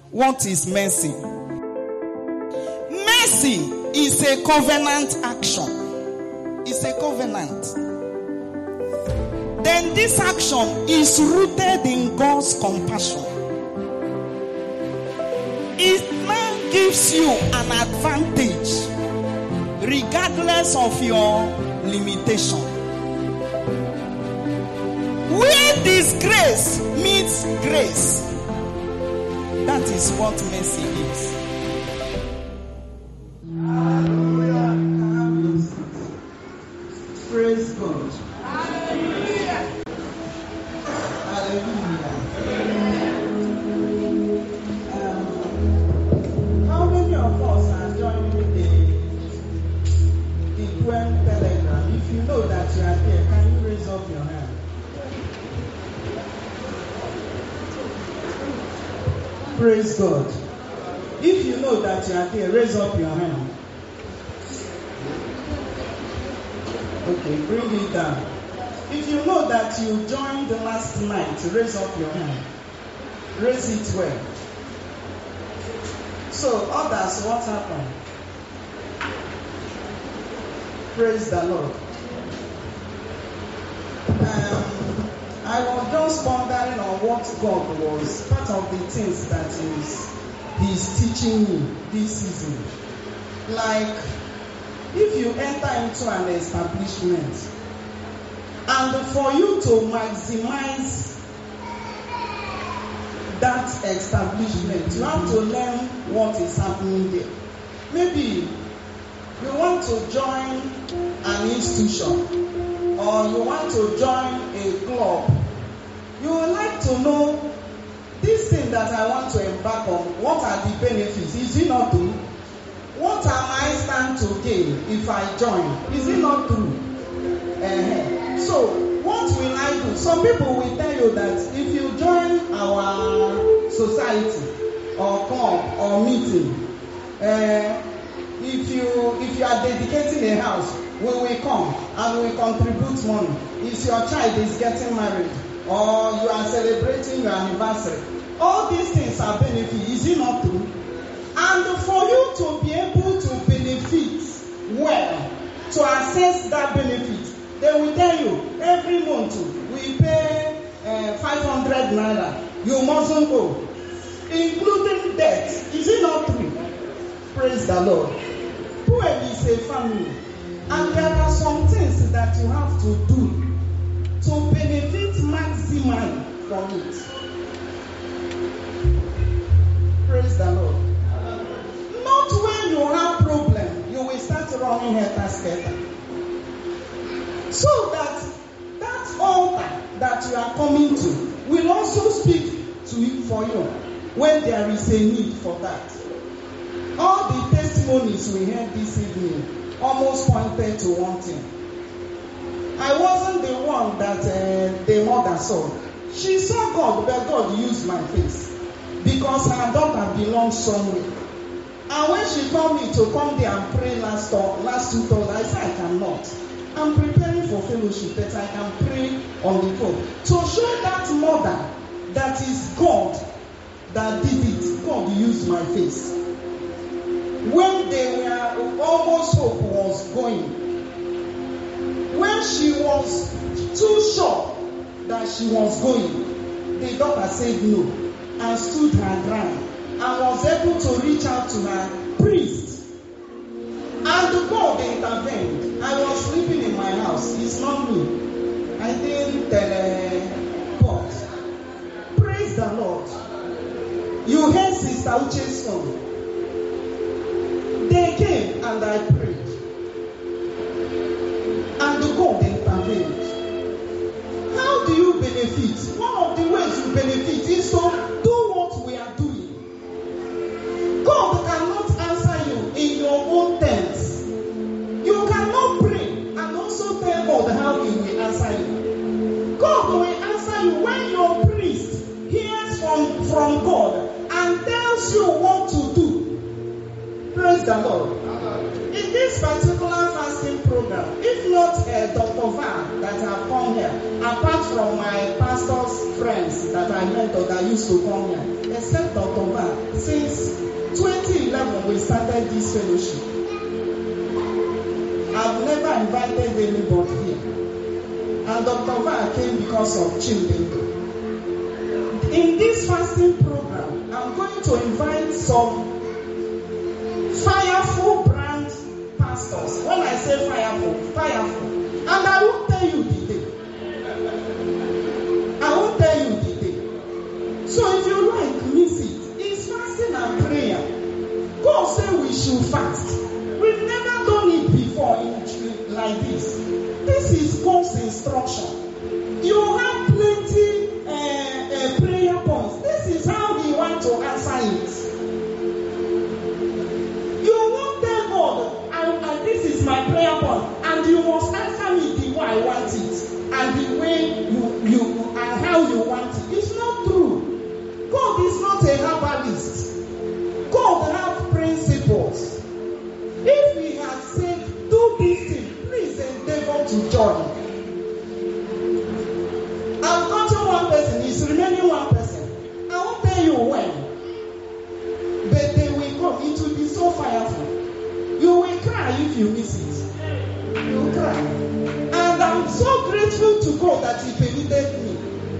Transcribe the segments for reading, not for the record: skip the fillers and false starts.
What is mercy? Mercy is a covenant action. It's a covenant. Then this action is rooted in God's compassion. It now gives you an advantage regardless of your limitation. Where disgrace meets grace, that is what mercy is. Hallelujah. Praise God. Hallelujah. How many of us are joining the Gwen Telegram? If you know that you are there, can you raise up your hand? Praise God. If you know that you are there, raise up your hand. Okay, bring it down. If you know that you joined last night, raise up your hand. Raise it well. So, others, what happened? Praise the Lord. I was just pondering on what God was, part of the things that He's teaching me this season. Like, if you enter into an establishment, and for you to maximize that establishment, you have to learn what is happening there. Maybe you want to join an institution, or you want to join a club. You would like to know, this thing that I want to embark on, what are the benefits? Is it not true? What am I stand to gain if I join? Is it not true? So, what will I do? Some people will tell you that if you join our society or club or meeting, if you are dedicating a house, we will come and we will contribute money. If your child is getting married or you are celebrating your anniversary, all these things are benefits. Is it not true? And for you to be able to benefit well, to access that benefit, they will tell you every month we pay 500 naira. You mustn't go, including debt. Is it not true? Praise the Lord. Who is a family? And there are some things that you have to do to benefit maximally from it. Praise the Lord. Not when you have problem, you will start running helter-skelter. So that altar that you are coming to will also speak to you for you when there is a need for that. All the testimonies we heard this evening almost pointed to one thing. I wasn't the one that the mother saw. She saw God, but God used my face because her daughter belongs somewhere. And when she told me to come there and pray last 2 Thursdays, I said I cannot. I'm preparing for fellowship, but I can pray on the phone. To show that mother that is God that did it, God used my face. When they were almost hope was going, when she was too sure that she was going, the daughter said no and stood her ground and was able to reach out to her priest. And God intervened. I was sleeping in my house. It's not me. I didn't God. Praise the Lord. You heard Sister Uche's song. They came and I prayed. And God intervened. How do you benefit? One of the ways you benefit is to do what we are doing. God cannot answer you in your own terms. You cannot pray and also tell God how He will answer you. God will answer you when your priest hears from God and tells you what to do. Praise the Lord. In this particular fasting program, if not Dr. Van that have come here, apart from my pastor's friends that I met or that used to come here, except Dr. Van, we started this fellowship, I've never invited anybody here. And Dr. Var came because of Chimbengo. In this fasting program, I'm going to invite some fireful brand pastors. When I say fireful. And I won't tell you the day. So if you like, miss it. It's fasting and prayer. God said we should fast. We've never done it before like this. This is God's instruction. You have plenty prayer points. This is how He wants to answer it. You won't tell God, and this is my prayer point, and you must answer me the way I want it, and the way you and how you want it. It's not true. God is not a herbalist. God has principles. If He has said, do this thing, please endeavor to join. I've gotten one person, he's remaining one person. I won't tell you when. But they will come. It will be so fireful. You will cry if you miss it. You will cry. And I'm so grateful to God that He permitted me.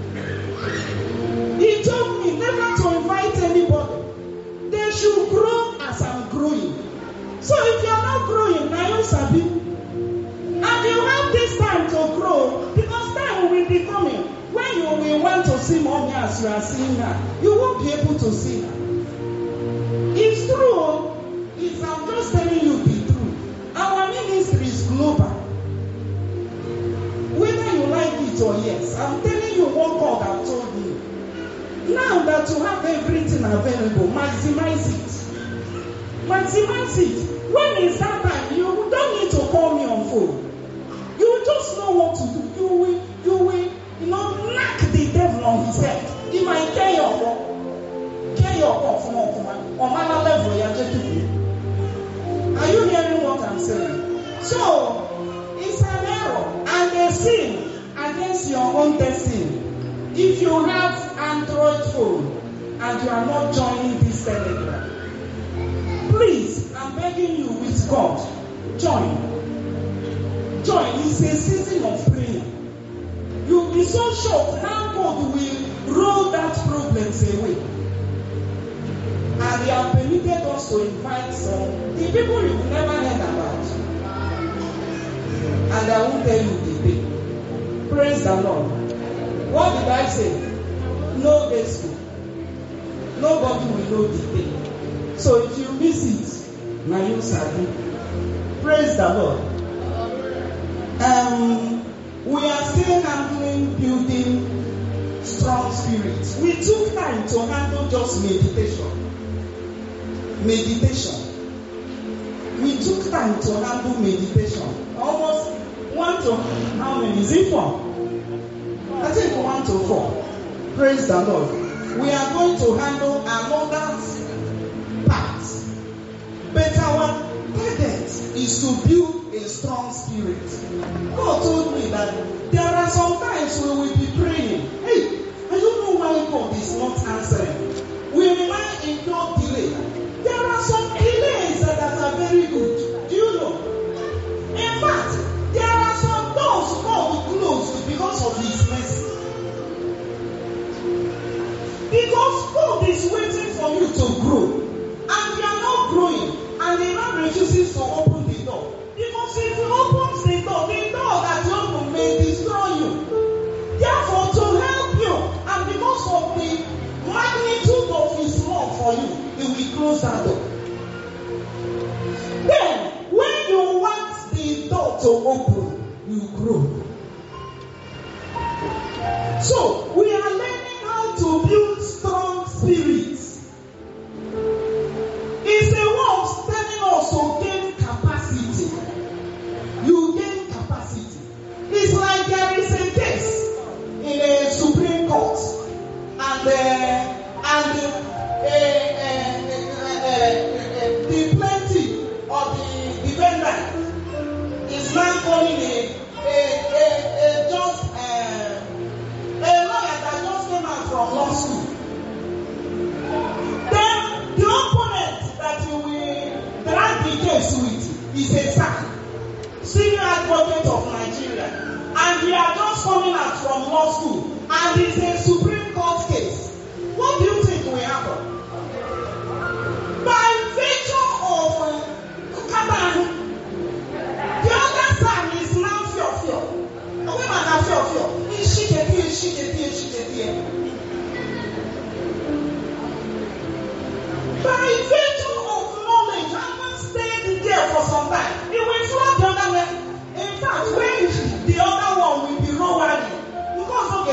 He told me never to invite anybody. They should grow as I'm growing. So if you are not growing, now you sabi. And you have this time to grow, because time will be coming when you will want to see mommy as you are seeing her. You won't be able to see her. It's true. I'm just telling you the truth. Our ministry is global. Whether you like it or yes, I'm telling you what God has told me. Now that you have everything available, maximize it. Maximize it. When it's that time, you don't need to call me on phone. You just know what to do. You will, knock the devil on his head. He might carry your work from on my level. Are you hearing what I'm saying? So, it's an error and a sin against your own destiny. If you have Android phone and you are not joining this Telegram, please, I'm begging you with God, join. It's a season of prayer. You'll be so shocked how God will roll that problems away. And He has permitted us to invite some the people you've never heard about. And I won't tell you the day. Praise the Lord. What did I say? No gospel. Nobody will know the day. So if you miss it, now you sabi. Praise the Lord. We are still handling building strong spirits. We took time to handle just meditation. We took time to handle meditation. Almost 1 to how many? Is it 4? I think 1 to 4. Praise the Lord. We are going to handle another part. But our target is to build a strong spirit. God told me that there are some times we will be praying. Hey, I don't know why God is not answering. We remain in no delay. There are some delays that are very good. Do you know? In fact, there are some doors God will close because of His mercy. Because God is waiting for you to grow. And you are not growing. And the man refuses to open the door. Because if He opens the door that you open may destroy you. Therefore, to help you, and because of the magnitude of His love for you, He will close that door. Then, when you want the door to open, you grow. So, we are learning how to build strong spirits. It's a way of telling us to gain capacity. You gain capacity. It's like there is a case in a Supreme Court, and the plaintiff or the defendant is now calling a lawyer that is a son, senior advocate of Nigeria, and we are just coming out from law school, and it's a Supreme Court case. What do you think will happen? By virtue of Kaban, the other son is now fear. Women are fear. By virtue of knowledge, having stayed there for some time, it will flood the other way. In fact, when the other one will be lowering, because of the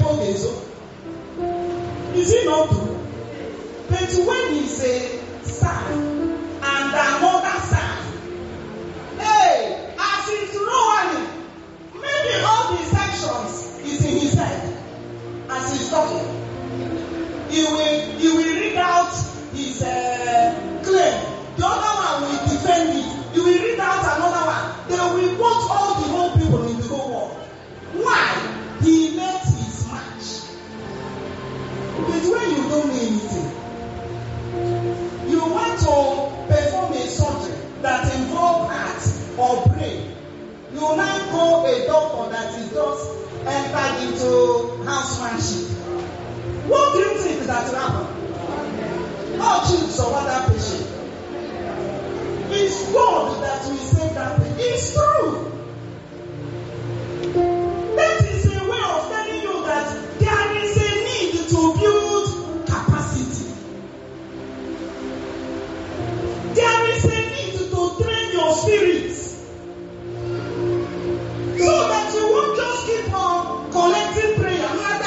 is it not true? But when he say son and another son, hey, as he's lowering, maybe all the sections is in his head as he's talking. He will read out his claim. The other one will defend it. He will read out another one. They will quote all the whole people in the whole world. Why? He met his match. But when you don't know anything, you want to perform a surgery that involves heart or brain. You now call a doctor that is just entered into housemanship. What do you think that will happen? How choose some other patient? It's God that will save that patient. It's true. That is a way of telling you that there is a need to build capacity. There is a need to train your spirit so that you won't just keep on collecting prayer.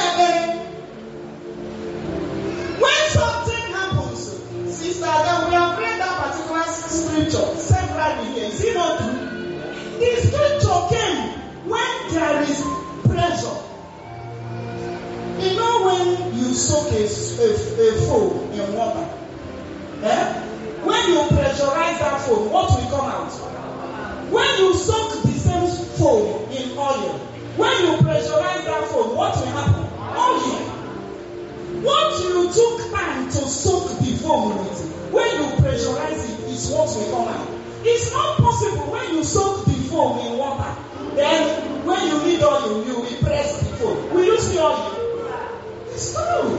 When something happens, sister, then we have read that particular scripture several years. Is it not true? The scripture came when there is pressure. You know when you soak a foam in water, when you pressurize that foam, what will come out? When you soak the same foam in oil, when you pressurize that foam, what will happen? Oil. What you took time to soak the foam with, when you pressurize it, is what will come out. It's not possible when you soak the foam in water, then when you need oil, you will press the foam. Will you see oil? It's true.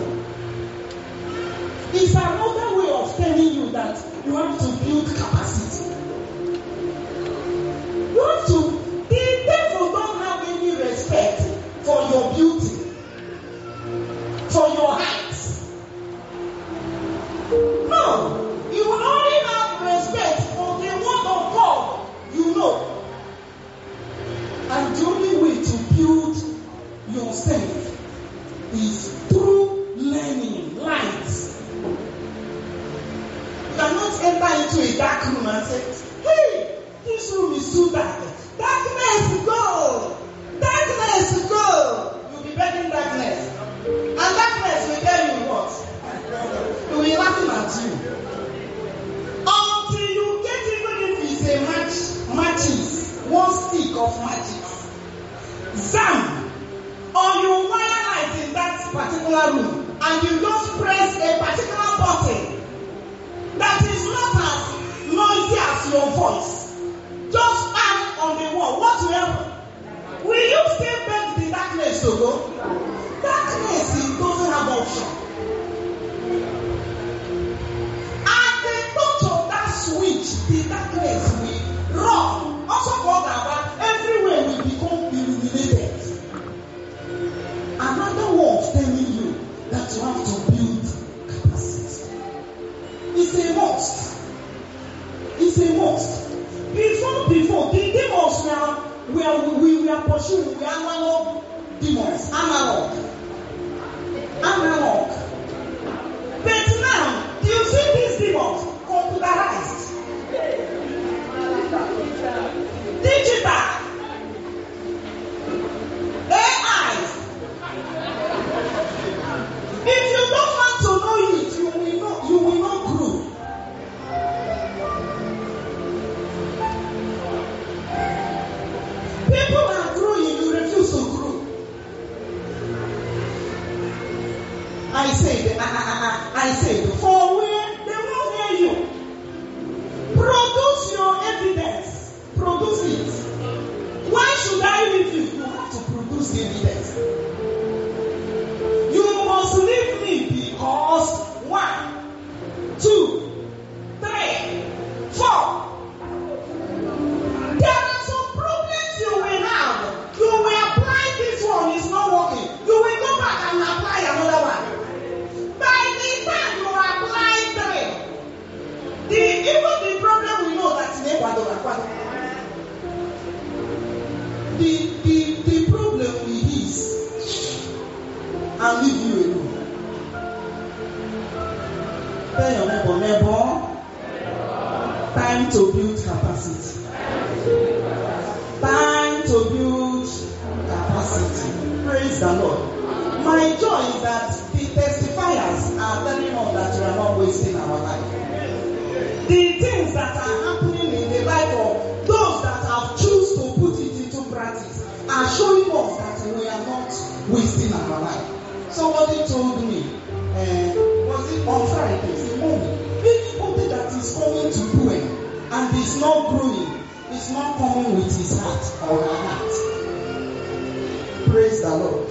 It's another way of telling you that you have to build capacity. You have to. The devil don't have any respect for your beauty, for your height. No, you will only have respect for the word of God, you know. And the only way to build yourself is through learning light. You cannot enter into a dark room and say, hey, this room is too dark. Darkness, go! Darkness, go! You'll be begging darkness. And darkness will tell you what? It will be laughing at you. Until you get, even if it's a matches, one stick of matches. Zam! Or you wire light in that particular room and you just press a particular button that is not as noisy as your voice. Just bang on the wall. What will happen? Will you still beg the darkness to go? Darkness, it doesn't have option. At the touch of that switch, the darkness will run. Also called about everywhere will become illuminated. Another way of telling you that you have to build capacity. It's a must. It's a must. Before the demons we are pursuing, we are analog demons. Analog. But now, do you see these demons computerized? Digital. AI. If you don't want to know it, you will not grow. People are growing, you refuse to grow. your neighbor. Time to build capacity. Time to build capacity. Praise the Lord. My joy is that the testifiers are telling us that we are not wasting our life. The things that are happening in the life of those that have chosen to put it into practice are showing us that we are not wasting our life. Somebody told me, was it on Friday? Say, Mommy, anybody that is coming to pray and is not growing, is not coming with his heart or her heart. Praise the Lord.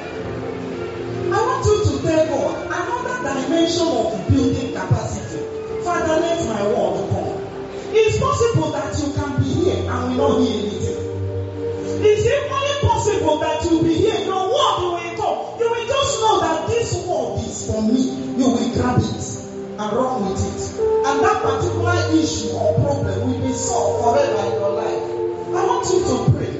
I want you to tell God another dimension of building capacity. Father, let my word come. It's possible that you can be here and will not hear anything. It's equally possible that you'll be here, your word you will come. You will just know that this word is for me. You will grab it and run with it. And that particular issue or problem will be solved forever in your life. I want you to pray.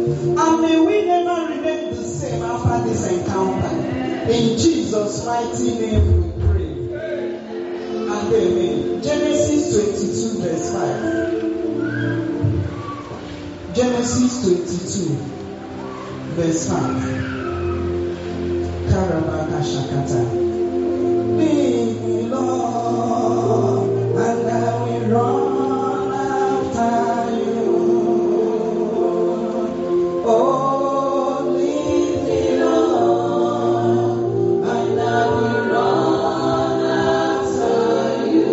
And may we never remain the same after this encounter. In Jesus' mighty name we pray. And amen. Genesis 22 verse 5. Genesis 22 verse 5. Karabaka Shakata. Lead me, Lord, and I will run after you. Oh, lead me, Lord, and I will run after you.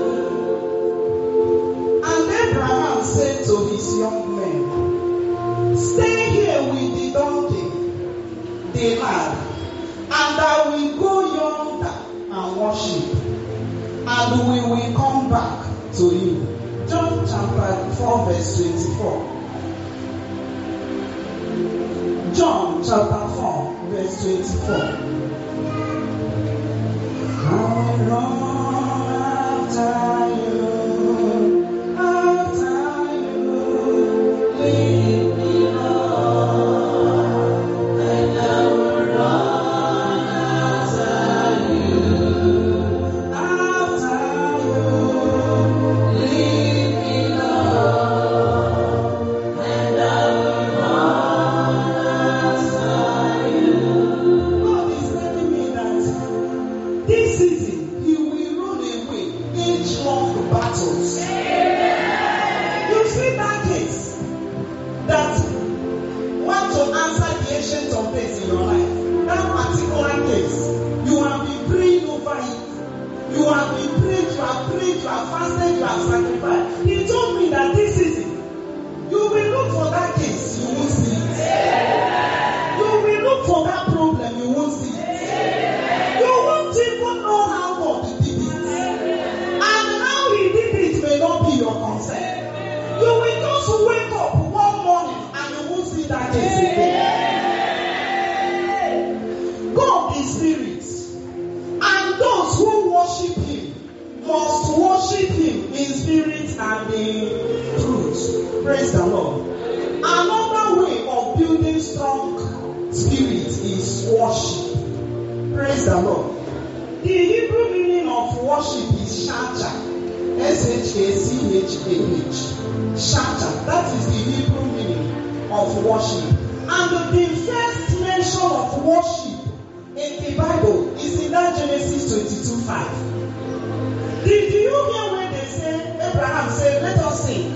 And Abraham said to his young men, stay here with the donkey, the lad, and I will go yonder and worship, and we will come back to you. John chapter 4 verse 24. John chapter 4 verse 24. I will run after you, lead me, Lord, and I will run after you, lead me, Lord, and I will run after you. God is telling me that this season He will run away age-long battles. You see that case that want to answer the ancient of days in your life. That particular case, you have been praying over it. You have been praying, you have prayed, you have fasted, you have sacrificed. He told me that this season, you will look for that case, you won't see it. You will look for that problem, you won't see it. You won't even know how God did it. And how He did it may not be your concern. You will just wake up one morning and you won't see that case again. God is spirit, and those who worship Him must worship Him in spirit and in truth. Praise the Lord. Another way of building strong spirit is worship. Praise the Lord. The Hebrew meaning of worship is shacha. S-H-A-C-H-A-H. Shacha. That is the Hebrew meaning of worship. And the first mention of worship in the Bible is in that Genesis 22:5. Did you hear when they say, Abraham said, let us sing?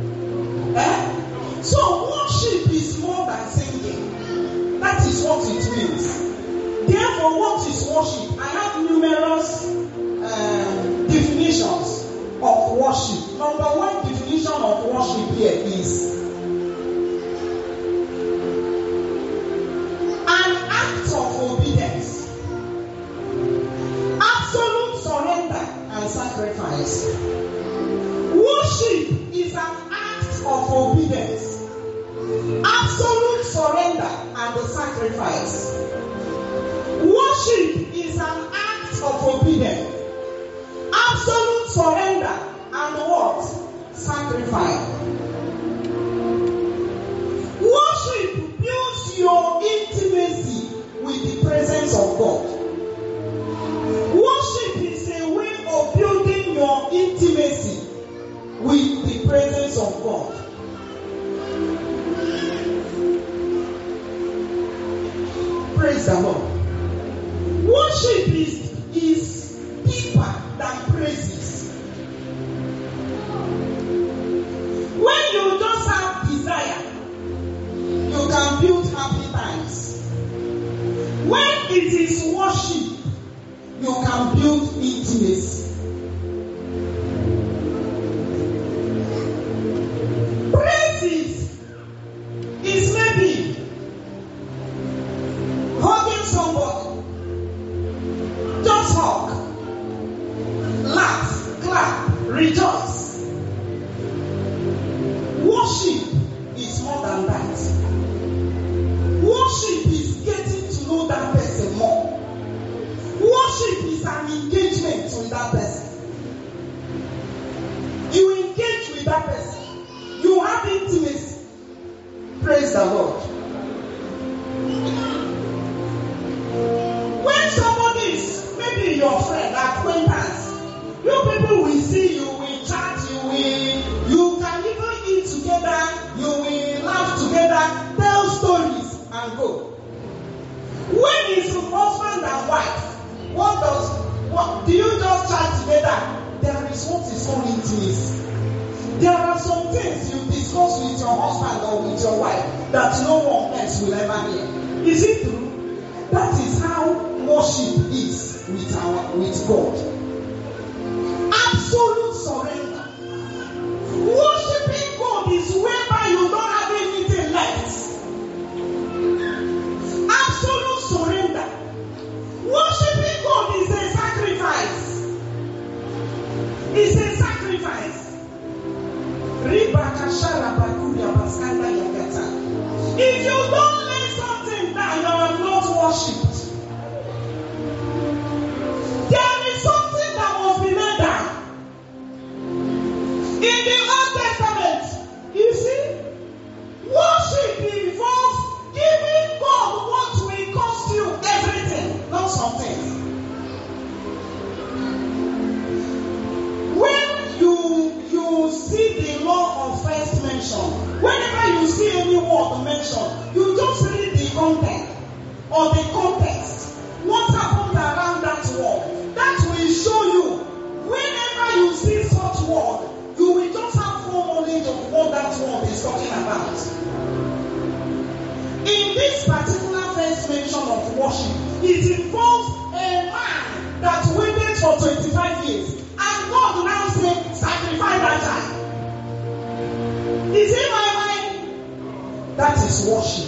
So worship is more than singing. That is what it means. Therefore, what is worship? I have numerous definitions of worship. Number one definition of worship here is an act of obedience, absolute surrender and sacrifice. Worship is an act of obedience, absolute surrender and sacrifice. Worship is an act of obedience, absolute surrender and what? Sacrifice. Worship builds your intimacy with the presence of God. Worship is a way of building your intimacy with the presence of God. Praise the Lord. Worship is deeper than praises. When you just have desire, you can build happy times. When it is worship, you can build intimacy. Praises is maybe hugging somebody. Just hug, laugh, clap, rejoice. Worship is more than that. Worship is getting to know that person more. Worship is an engagement with that person. You engage with that person. You have intimacy. Praise the Lord. and go. When it's husband and wife, what do you just chat together? There is what is called intimacy. There are some things you discuss with your husband or with your wife that no one else will ever hear. Is it true? That is how worship is with God. Absolute surrender. Worshiping God is whereby you don't have anything left. Absolute surrender. Worshiping God is a sacrifice. It's a sacrifice. If you don't lay something down, you are not worshipped. There is something that must be laid down. In the Old Testament, you see, worship involves giving God what will cost you everything, not some things. When you see the law of first mention, whenever you see any word mentioned, you just read the content or the context. What happened around that word? That will show you. Whenever you see such word, you will just have full knowledge of what that word is talking about. In this particular first mention of worship, it involves a man that waited for 25 years. And God now said, sacrifice that child. Is it my mind? That is worship.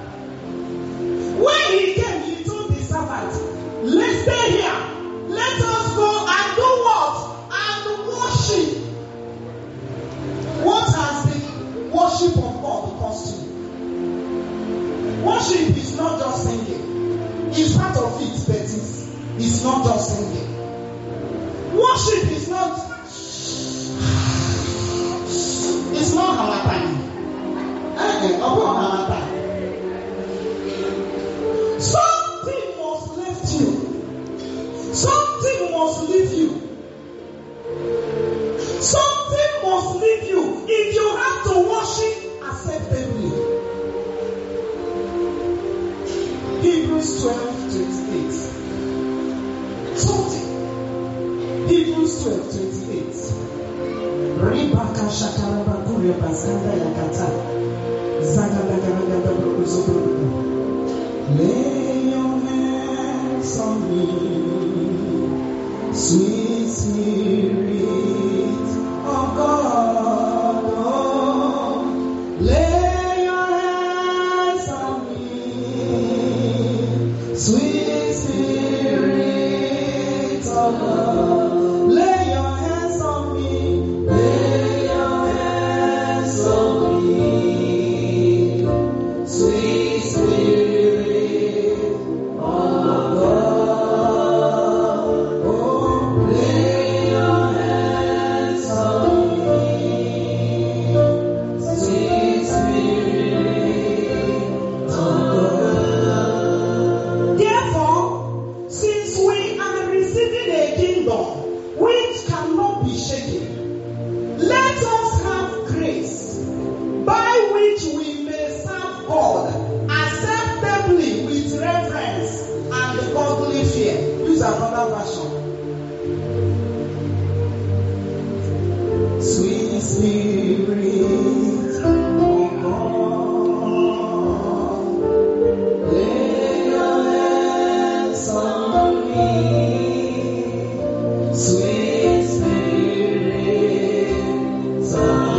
When he came, he told the servant, let's stay here. Let us go and do what? And worship. What has the worship of God cost you? Worship is not just singing. It's part of it, but it's not just singing. Worship is not. It's not Hamatan. Something must lift you. Something must leave you. Something must leave you if you have to worship acceptably. Hebrews 12:28. Something. Hebrews 12:28. Ribaka shakaraba kuria basanda yakata. Zagada gada brokuzobro. Lay your hands on me, sweet Spirit of God. Oh, lay your hands on me, sweet Spirit of God. Lay your hands on me, lay your hands on me, sweet Spirit of God. Oh, lay your hands on me, sweet Spirit of God. Therefore, since we are receiving a kingdom which cannot be shaken, let us have grace by which we may serve God acceptably with reverence and godly fear. Use another version. Sweet Spirit of God, lay your hands on me, sweet Spirit of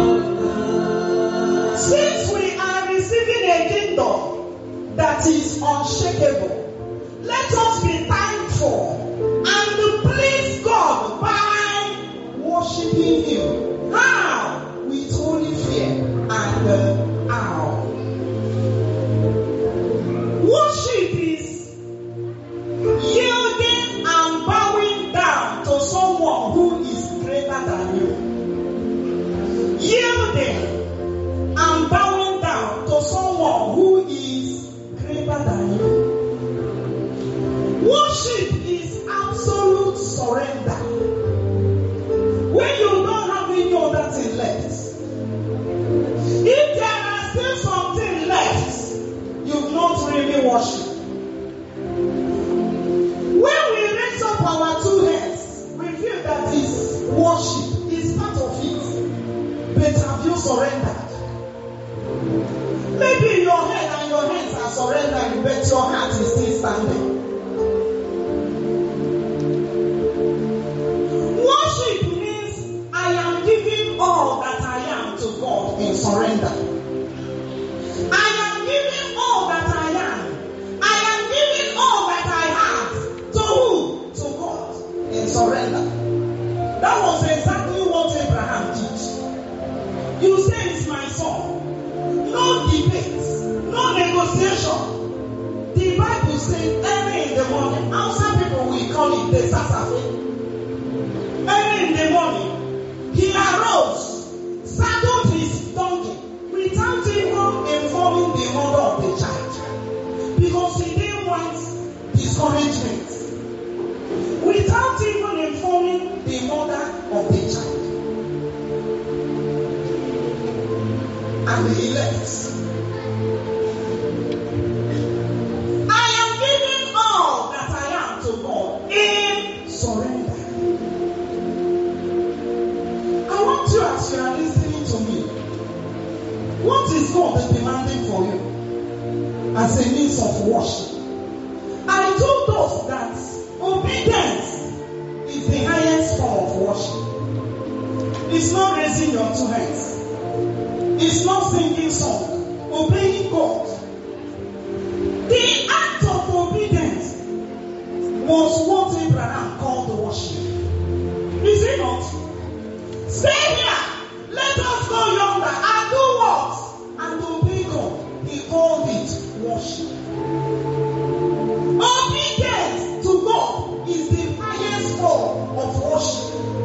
God. Since we are receiving a kingdom that is unshakable, let us be thankful and please God by worshiping Him. How? With holy fear and awe. Worship is yielding and bowing down to someone who is greater than you. Yielding and bowing down to someone who is greater than you. Worship is absolute surrender. When you don't have any other thing left. If there are still something left, you've not have you surrendered? Maybe your head and your hands are surrendered, but your heart is still standing. Worship means I am giving all that I am to God in surrender. I am giving all that I am. I am giving all that I have. To who? To God in surrender. That was exactly what Abraham did. You say it's my son. No debate, no negotiation. The Bible says early in the morning, outside people will call it the Sasafe. Early in the morning, he arose, saddled his donkey, without even informing the mother of the child. Because he didn't want discouragement. Without even informing the mother of the child. And he left. I am giving all that I am to God in surrender. I want you, as you are listening to me, what is God demanding for you as a means of worship? I told us that obedience is the highest form of worship. It's not raising your two hands. It's not singing song, obeying God. The act of obedience was what Abraham called worship. Is it not? Stay here. Let us go yonder and do what? And obey God. He called it worship. Obedience to God is the highest form of worship.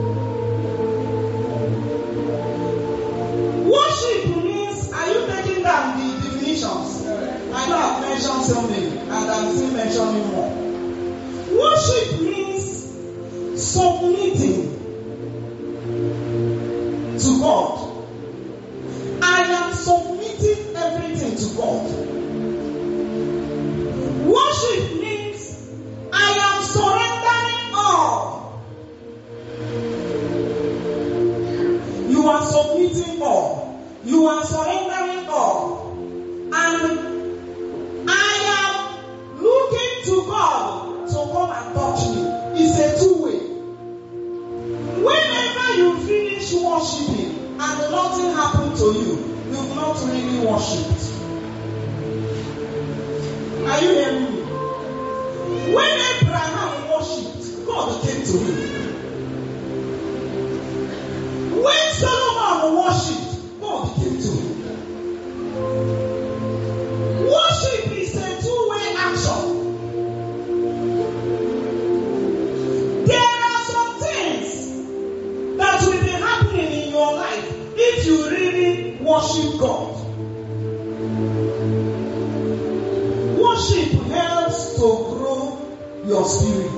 Worship means, are you taking down the definitions? I know I've mentioned so many, and I'm still mentioning more. Worship means submitting to God. I am submitting everything to God. Worship means I am surrendering all. You are submitting all. You are surrendering all. And I am looking to God to come and touch me. It's a two-way. Whenever you finish worshiping and nothing happened to you, you've not really worshipped. Are you hearing me? When Abraham worshipped, God came to him. When Solomon worshipped, God came to him. Worship is a two-way action. There are some things that will be happening in your life if you really worship God. Worship helps to grow your spirit.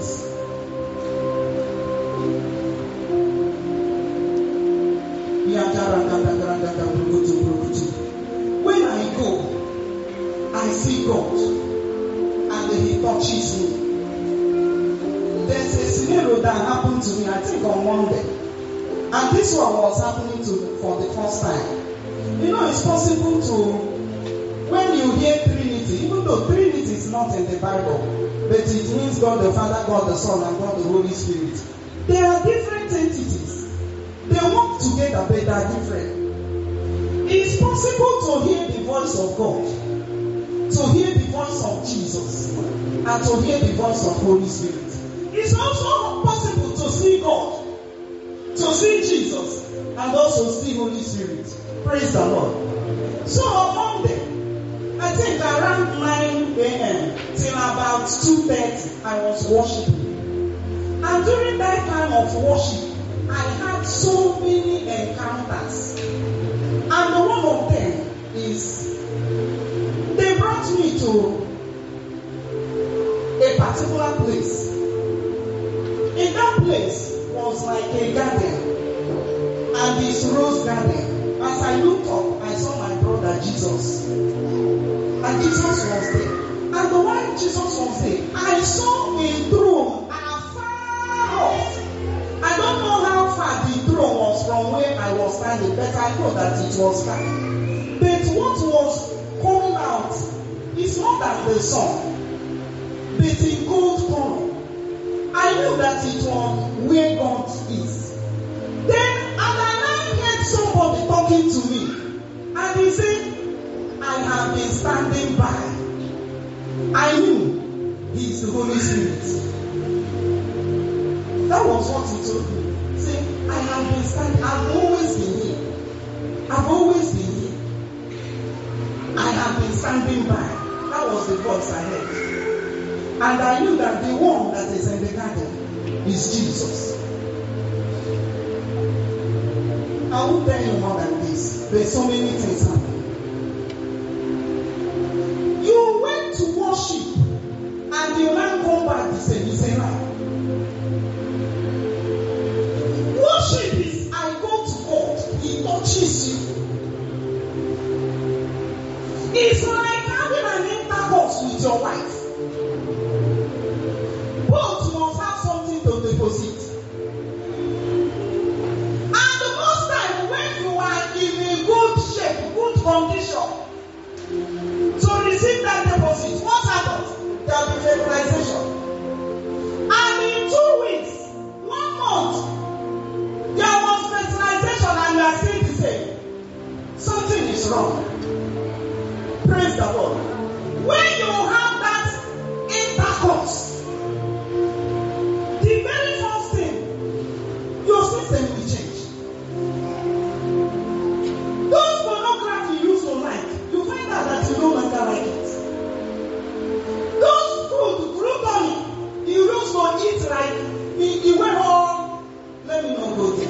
When I go, I see God and He touches me. There's a scenario that happened to me, I think on Monday, and this one was happening to me for the first time. You know, it's possible to, when you hear Trinity, even though Trinity is not in the Bible, but it means God the Father, God the Son, and God the Holy Spirit. There are different entities. They work together, but they are different. It's possible to hear the voice of God, to hear the voice of Jesus, and to hear the voice of Holy Spirit. It's also possible to see God, to see Jesus, and also see Holy Spirit. Praise the Lord. So on Monday, I think around 9 a.m. till about 2:30, I was worshiping. And during that time of worship, I had so many encounters. And one of them is, they brought me to a particular place. In that place was like a garden. And this rose garden. As I looked up, I saw my brother Jesus. And Jesus was there. And while Jesus was there, I saw a throne afar off. I don't know how far the throne was from where where I was standing, but I know that it was fine. But what was coming out is not as the sun, but in gold color. I knew that it was where God is. Then, and I heard somebody talking to me, and he said, I have been standing by. I knew he is the Holy Spirit. That was what he told me. Say, I have been standing. I've always been here. I've always been here. I have been standing by. That was the voice I heard. And I knew that the one that is in the garden is Jesus. I won't tell you more than this. There's so many things happening. You went to worship and you now come back the same. You say, no. Worship is I go to God. He touches you. It's like having an intercourse with your wife. Both must have something to deposit. And the most time when you are in a good shape, good condition, to receive that deposit, what happens? There will be fertilization. And in 2 weeks, 1 month, there was fertilization and you are still the same. Something is wrong. Praise the Lord. When you have that intercourse, the very first thing, your system will change. Those pornography you used to like, you find out that you no longer like it. Those food, gluttony, you used to eat like, you went home, let me not go there.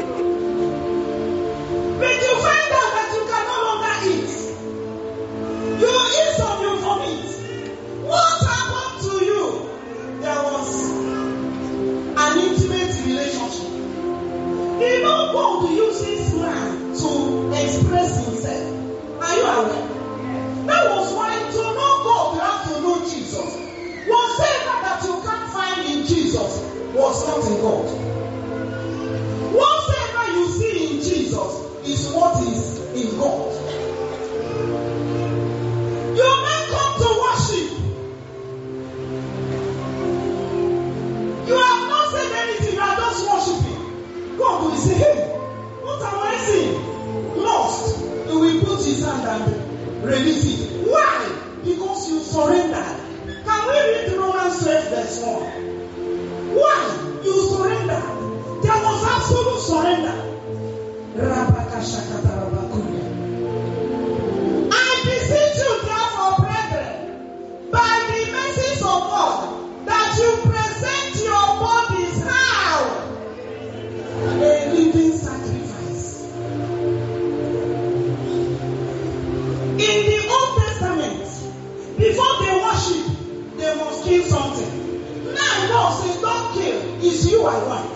But you find out that you can no longer eat. You eat some, you vomit. What happened to you? There was an intimate relationship. You know God uses man to express himself. Are you aware? That was why to know God, you have to know Jesus. Whatever that you can't find in Jesus was not in God. Whatever you see in Jesus is what is in God. You may come to worship. You have not said anything, you are just worshiping. God will say, hey, what am I seeing? Lost. He will put his hand and release it. Why? Because you surrender. Can we read Romans 12 verse 1? Why? You surrender. There was absolute surrender. I beseech you therefore, brethren, by the mercies of God, that you present your bodies how? A living sacrifice. In the Old Testament, before they worship, they must kill something. Now God says, don't kill, it's you I want.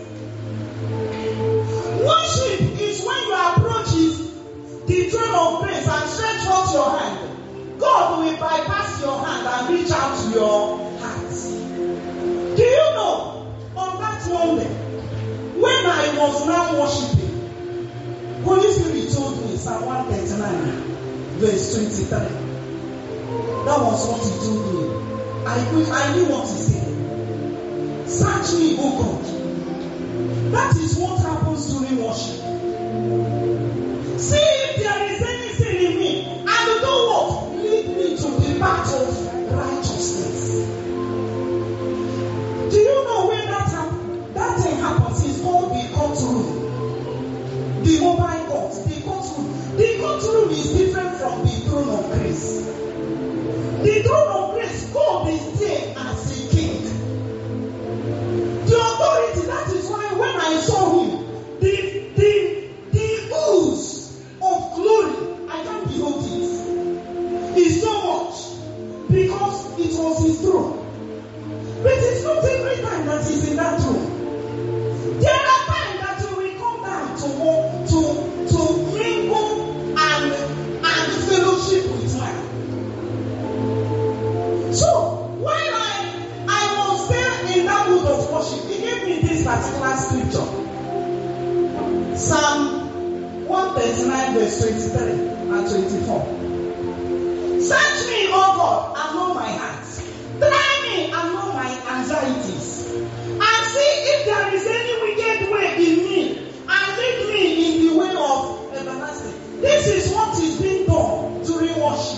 Worship is when you approach the throne of grace and stretch out your hand. God will bypass your hand and reach out to your heart. Do you know, on that Monday, when I was now worshiping, Holy Spirit told me, Psalm 139, verse 23. That was what he told me. I knew what he said. Search me, O God. That is what happens during worship. See if there is anything in me, and do what? Lead me to the path of righteousness. Do you know when that thing happens? It's called the courtroom. The mobile court, the courtroom. The courtroom is different from the throne of grace. The throne of grace, God is there as a king. The authority, that is why when I saw him, the ooze of glory, I can't behold it. It's so much because it was his throne. But it's not every time that he's in that throne. There are times that you will come down to mingle and fellowship with man. 39 verse 23 and 24. Search me, O God, and know my heart. Try me and know my anxieties. And see if there is any wicked way in me, and lead me in the way of everlasting. This is what is being done during worship.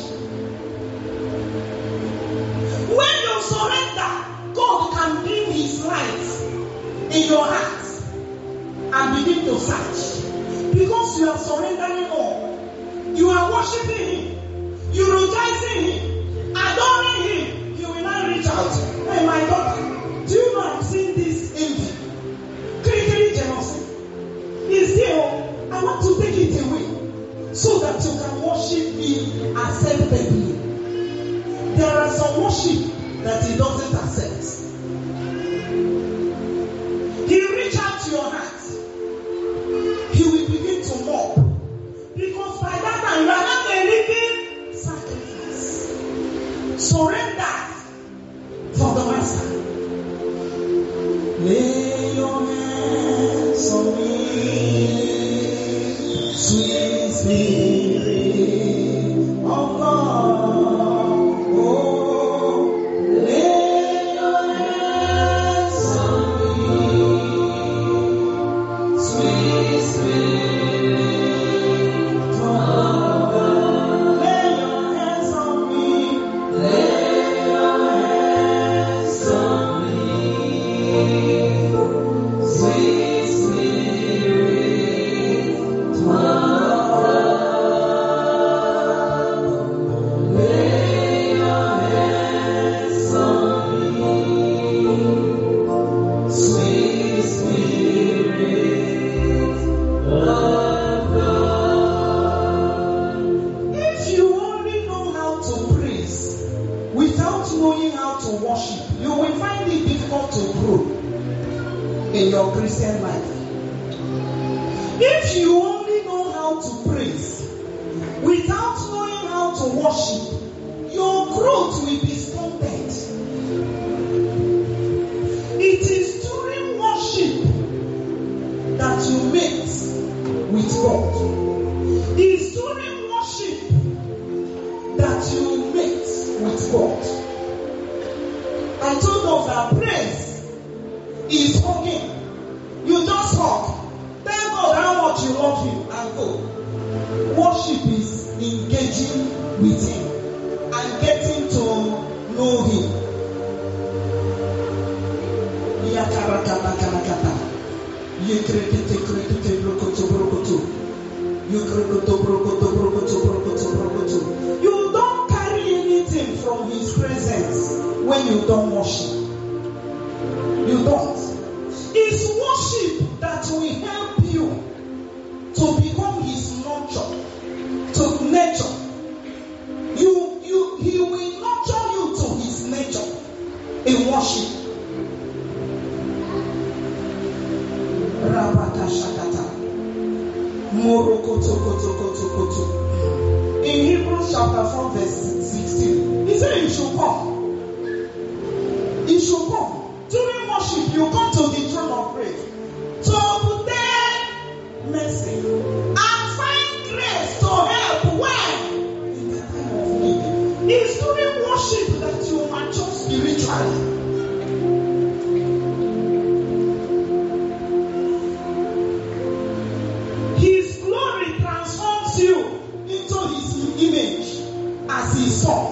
When you surrender, God can beam His light in your heart and begin to search. Because you are surrendering all. You are worshiping Him. You are rejoicing Him. Adoring Him. You will not reach out. Hey, my daughter, do you know I'm seeing this envy? Critical jealousy. Is there? I want to take it away so that you can worship me acceptably. There are some worship that He doesn't accept. He reach out to your heart. He will begin to mock. Because by that time you are not a living sacrifice. Surrender for the Master. Lay your hands on me, sweet Spirit of God. Oh, lay your hands on me, sweet Spirit of God. Lay your hands on me, lay your hands on me, sweet Spirit of God. Lay your hands on me, sweet Spirit of God. If you only know how to praise without knowing how to worship, you will find it difficult to grow in your Christian life. If you only know how to praise without knowing how to worship, your growth will be stunted. It is during worship that you meet with God. It's during worship that you meet with God. I told us that praise is hugging. You just hug. Tell God how much you love Him and go. Worship is engaging with Him and getting to know Him. Yakarakatakata. Yekrekete krekete brokoto brokoto. Yekrekoto brokoto brokoto brokoto brokoto. You don't carry anything from His presence when you don't worship. You don't. It's worship that will help you to become His nature. He will nurture you to His nature in worship. Rabaka Shakata. Morokoto koto koto koto. In Hebrews chapter 4 verse 16, He said you should come. You should come. During worship, you come to the throne of grace to obtain mercy and find grace to help when in the time of need. It's during worship that you mature spiritually. His glory transforms you into His image as His Son,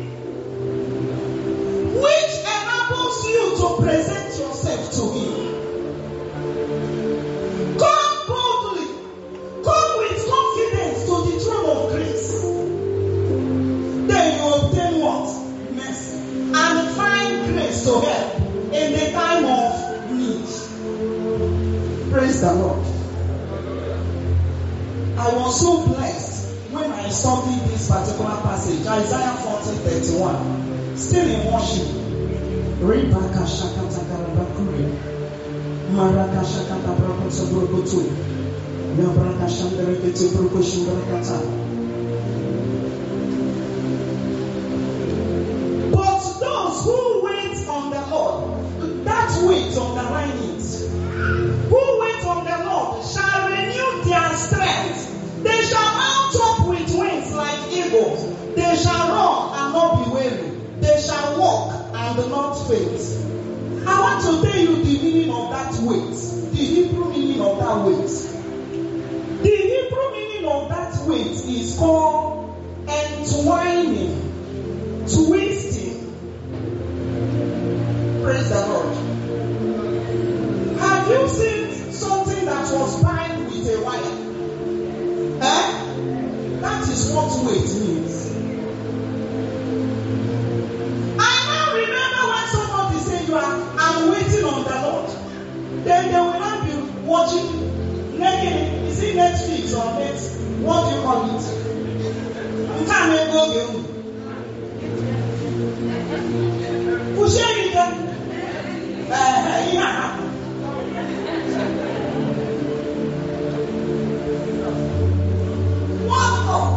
which enables you to present yourself to Him. Come boldly, come with confidence to the throne of grace. Then you obtain what? Mercy. And find grace to help in the time of need. Praise the Lord. I was so blessed when I studied this particular passage, Isaiah 40:31. Still in worship. Rebaka Shakata Karabakuri. Maraka Shakata Brakoso Brokotu. Yabraka Shandarekete Brokoshindarakata. But those who wait on the Lord, that wait underline it. Who wait on the Lord shall renew their strength. They shall run and not be weary. They shall walk and not faint. I want to tell you the meaning of that weight. The Hebrew meaning of that weight. The Hebrew meaning of that weight is called entwining, twisting. Praise the Lord. Have you seen something that was bound with a wire? That is what weight means. I now remember when somebody said I'm waiting on the Lord. Then they will not be watching. Is it Netflix or Net? What do you call it? You can't go there. Who's sharing that? Yeah. What?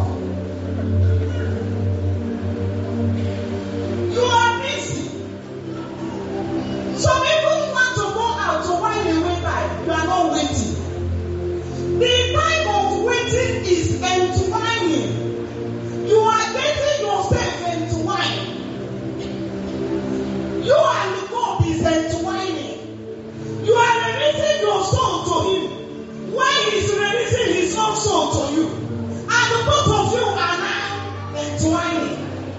You are busy. Some people want to go out to while they wait time. You are not waiting. The time of waiting is entwining. You are getting yourself entwined. You and God is entwining. You are releasing your soul to Him. When He is releasing His own soul to you, and the both of you are now entwining.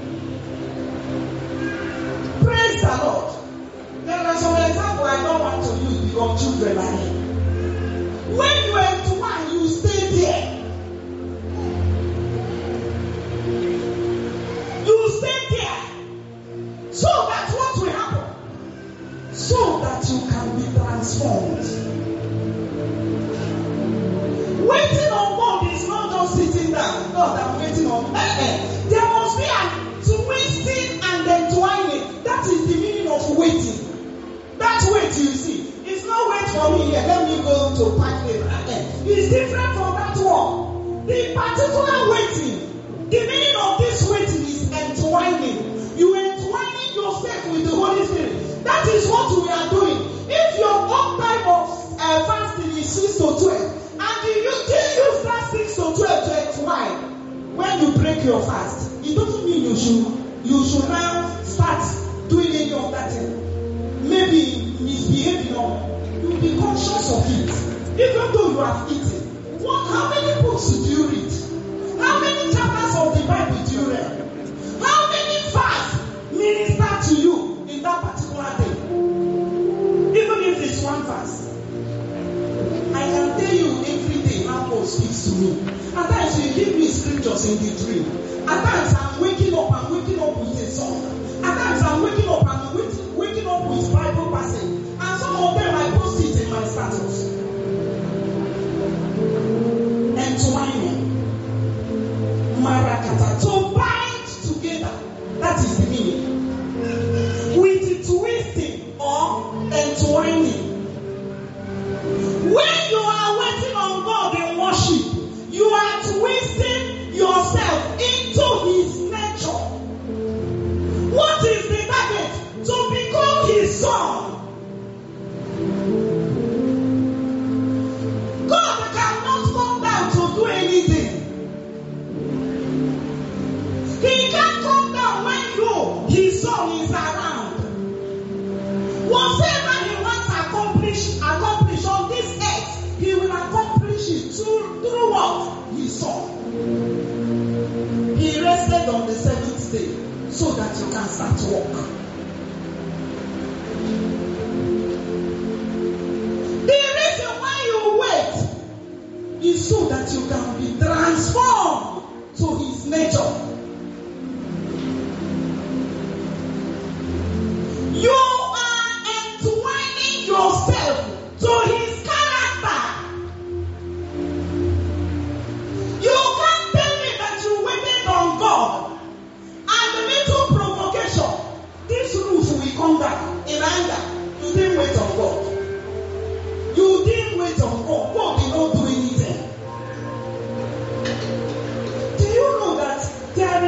Praise the Lord. There are some examples I don't want to use because children are here. When you entwine, you stay there. You stay there. So that what will happen? So that you can be transformed. Waiting on God is not just sitting down. God, I'm waiting on. There must be a twisting and entwining. That is the meaning of waiting. That wait you see. It's not wait for me here. Let me go to park later. It's different from that one. The particular waiting, the meaning of this waiting is entwining. You entwining yourself with the Holy Spirit. That is what we are doing. If your up time of fasting is 6 to 12, and you still use that 6 to 12 to entwine, when you break your fast, it doesn't mean you should now start doing any of that thing. Maybe misbehaving or you'll be conscious of it. Even though you have eaten. How many books do you read? How many chapters of the Bible do you read? How many fasts minister to you in that particular day? Even if it's one fast. I can tell you every day how God speaks to me. At times He give me scriptures in the dream. At times I'm waking up with a song. At times I'm waking up with Bible passage. And some of them I post it in my status. Entwining. Marakata. To bind together. That is the meaning. With twisting or entwining. When you are waiting on God in worship, you are twisting yourself into His nature. What is the target? To become His son. God cannot come down to do anything. He can't come down when His son is around. Whatever He wants accomplished on this earth, He will accomplish it through what? His son. He rested on the 7th day so that you can start to walk. The reason why you wait is so that you can be transformed to His nature. You are entwining yourself to His character. You can't tell me that you waited on God and the little provocation, this roof will come down in anger. You didn't wait on God. You didn't wait on God. God did not do anything. Do you know that there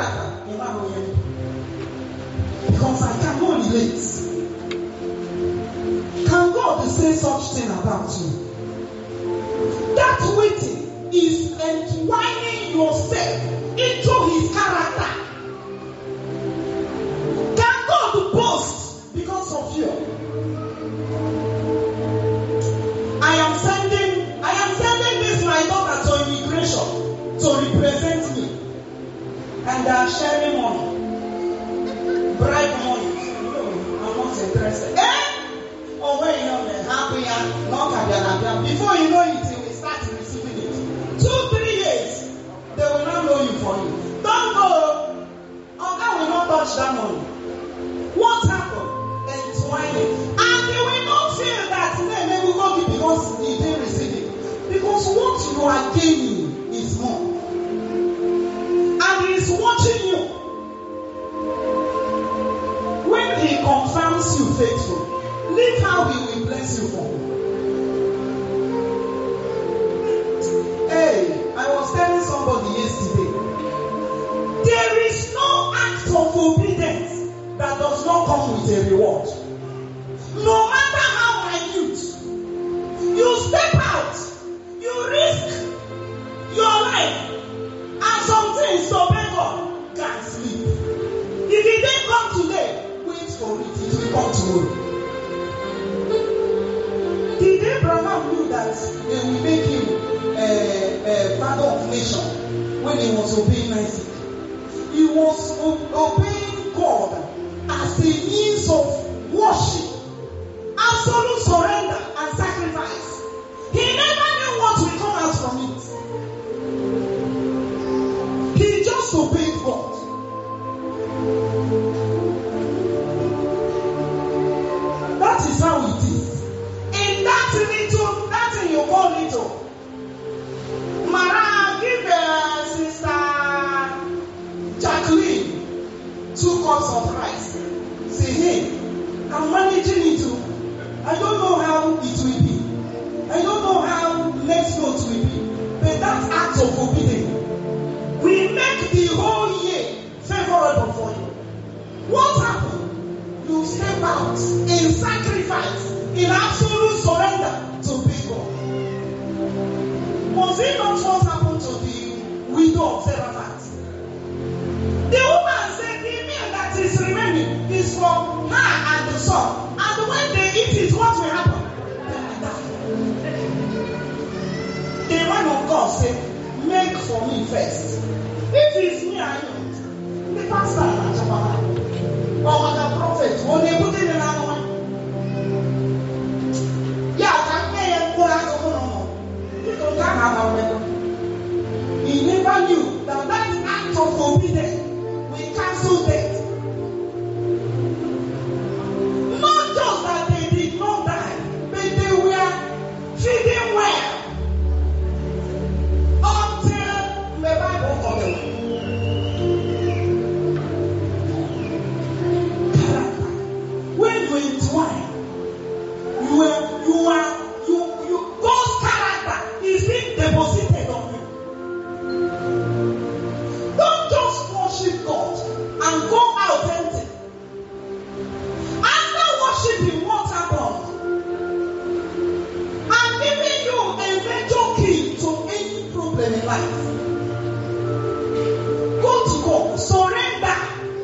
character, because I cannot relate. Can God say such thing about you? That waiting is entwining yourself into his character. Can God boast because of you? I am sending this my daughter to immigration to represent me, and they are sharing money, bribe money. No, I'm not interested. Oh, when you know happy and not happy, before you know it, you will start receiving it. 2-3 years, they will not know you for you. Don't go. God will not touch that money. What happened? Entwining. And they will not feel that they will go because he didn't receive it. Because what you are gaining is more. And he is watching you. When he confirms you faithful, look how he will bless you for. Hey, I was telling somebody yesterday, there is no act of obedience that does not come with a reward. No matter how minute, you step out, you risk your life, and some things to pay for can sleep. If it didn't come today, wait for it, it will come tomorrow. Did Abraham knew that they will make him father of nation when he was obeying Isaac? He was obeying God as a means of worship, absolute surrender and sacrifice. He never knew what will come out from it. He just obeyed God. That is how it is. In that little, that thing you call little, Mara, give Sister Jacqueline 2 cups of rice. Say, hey, I'm managing it too. I don't know how it will be. I don't know how next month will be. But that act of obedience will make the whole year favorable for you. What happened? You step out in sacrifice, in absolute surrender to people. Was it not what happened to the widow of Zarephath? The woman said, the meal that is remaining is for her and the son. And when they eat it, what will happen? The man of God said, make for me first. If it's me and you, the pastor or the prophet, when they put it in another one, he never knew that act of obedience will cancel death. Not just that they did not die, but they were feeding well until the Bible comes. Character. When you entwine, God's character is being deposited on you. Don't just worship God and go out empty. After worshiping, what happened? I'm giving you a major key to any problem in life. Go to God, surrender.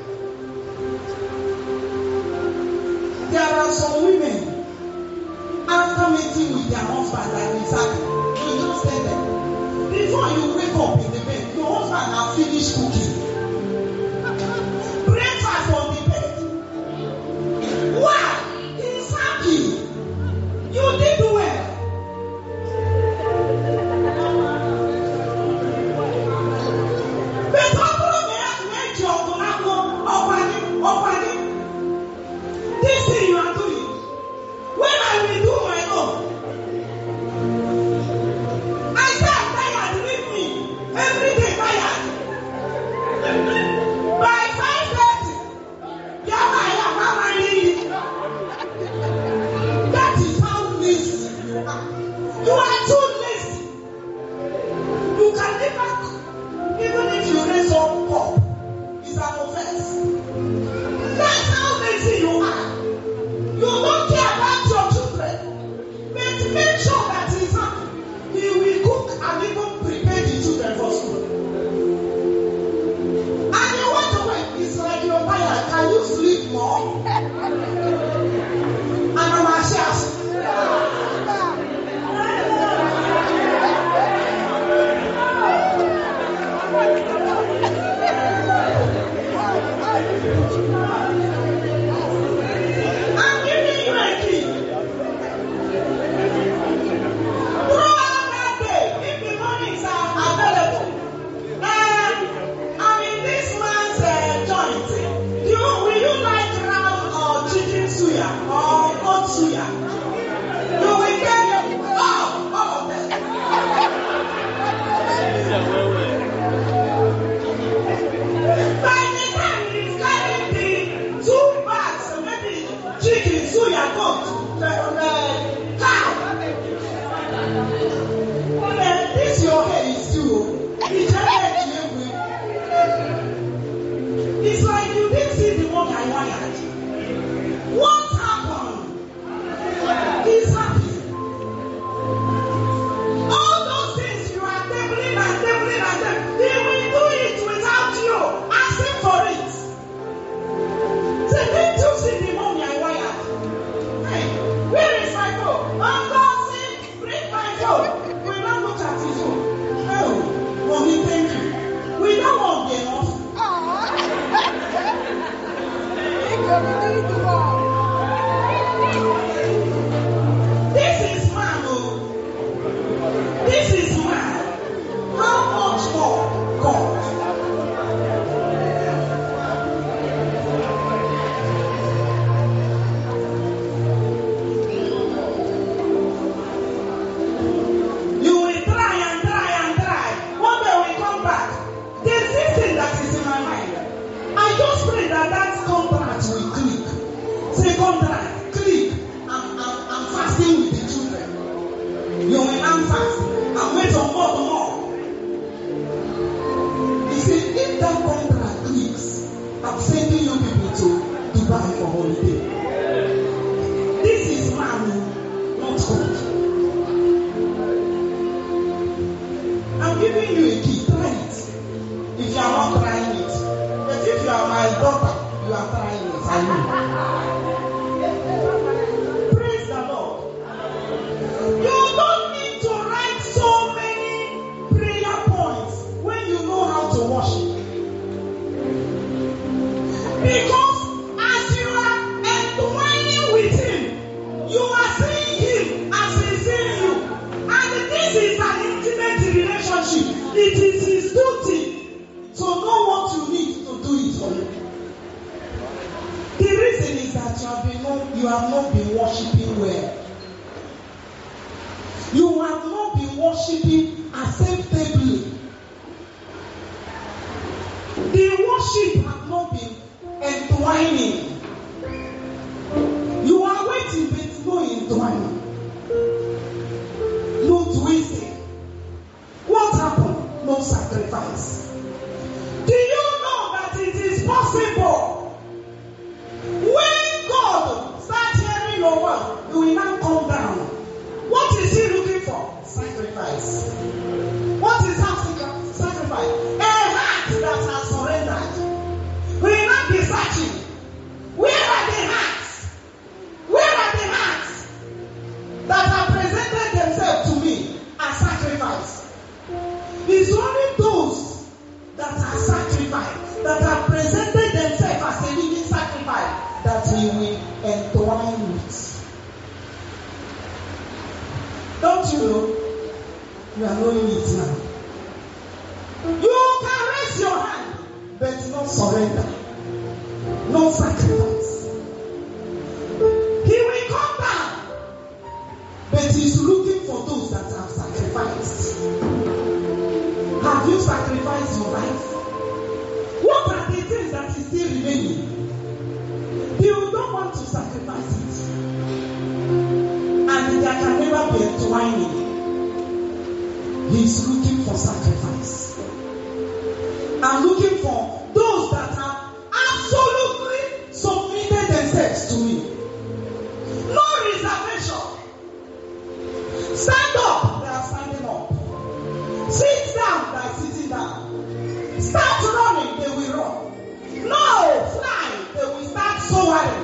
There are some women, after meeting with their husband like Isaac, you just tell them, before you wake up in the bed, your husband has finished cooking. Breakfast on the bed. Why? He's happy. You did well. But make your opening. This thing you are doing, when I will do my own. I say I'm tired, leave me. Every day tired. just pray that contract will click. Say contract, click. I'm fasting with the children. You will not fast. I'm waiting on God more. He said, if that contract clicks, I'm sending you people to Dubai for holiday. This is man, not God. I'm giving you a key. Try it. If you are not trying it, but if you are my daughter, you are trying it. I know. Praise the Lord. You don't need to write so many prayer points when you know how to worship. Because as you are entwining with Him, you are seeing Him as He is seeing you. And this is an intimate relationship. It is His duty to know what you need to do it for you. The reason is that you have not been worshiping well. You have not been worshiping acceptably. The worship has not been entwining. You are waiting but no entwining. No twisting. What happened? No sacrifice. Do you know that it is possible? When God starts hearing your word, you will now come down. What is He looking for? Sacrifice. What is sacrifice? A heart that has surrendered. We will not be searching. Where are the hearts? Where are the hearts that have presented themselves to me as sacrifice? It's only those that are sacrificed, that have presented themselves as a living sacrifice, that we will entwine with. Don't you know? You are knowing it now. You can raise your hand, but not surrender. No sacrifice. He will come down, but He's looking for those that have sacrificed. Have you sacrificed your life? What are the things that is still remaining? You don't want to sacrifice it. And there can never be entwining. He's looking for sacrifice. I'm looking for those that have absolutely submitted themselves to me. No reservation. Stand up, they are standing up. Sit down, they are sitting down. Start running, they will run. No, fly, they will start soaring.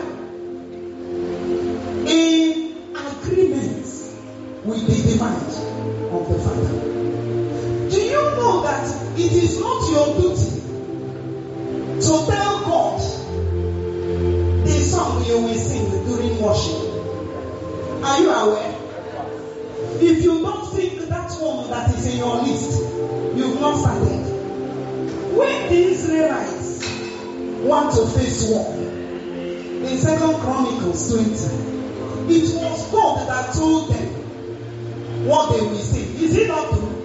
In agreement with the demand of the Father. Do you know that it is not your duty to tell God the song you will sing during worship? Are you aware? If you don't sing that one that is in your list, you've not started. When the Israelites want to face war, in 2 Chronicles 20, it was God that told them what they will sing. Is it not true?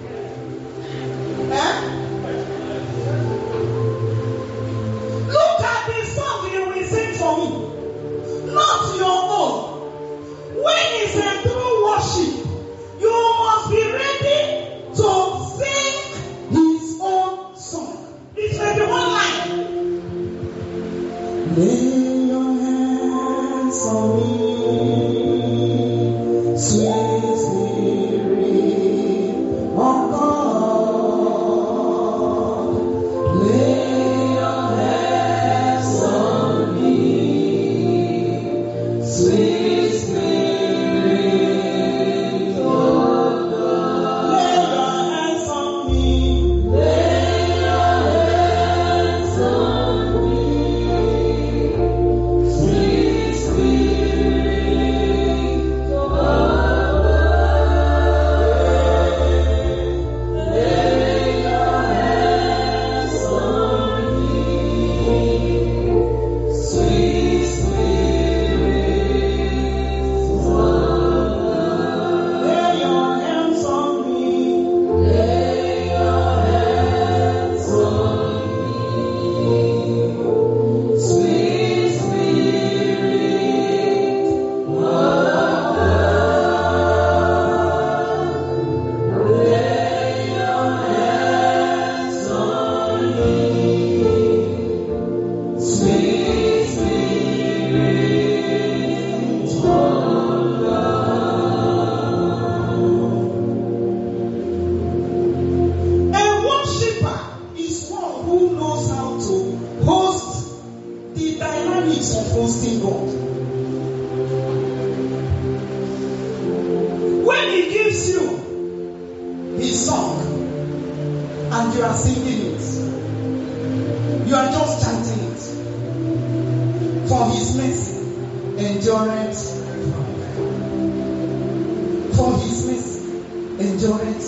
Look at the song you will sing for me. Not your own. When it's a true worship, you must be ready to sing His own song. It may be one line. Lay your hands on me, sweet Spirit of God. Lay your hands on me, sweet Spirit of God. Lay your hands on me. Lay your hands on me. dynamics of hosting God. When He gives you His song and you are singing it, you are just chanting it. For His mercy endureth forever. For His mercy endureth.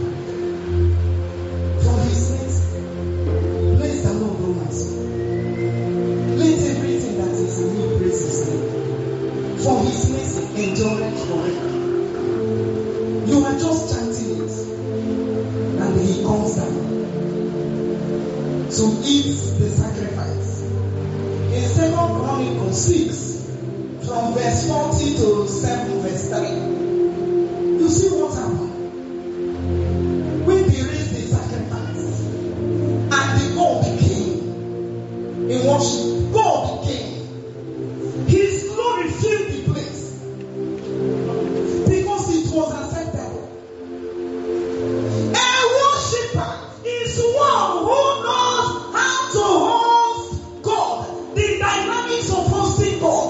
For His mercy. Praise the Lord, O my soul. Let everything that is in me praise His name. For His mercy endureth forever. You are just chanting it, and He comes down to eat the sacrifice. In 2 Chronicles 6, from verse 40 to 7 verse 3, you see what happened when they raised the sacrifice, and the God came in worship. God came. His glory filled the place because it was acceptable. A worshiper is one who knows how to host God, the dynamics of hosting God.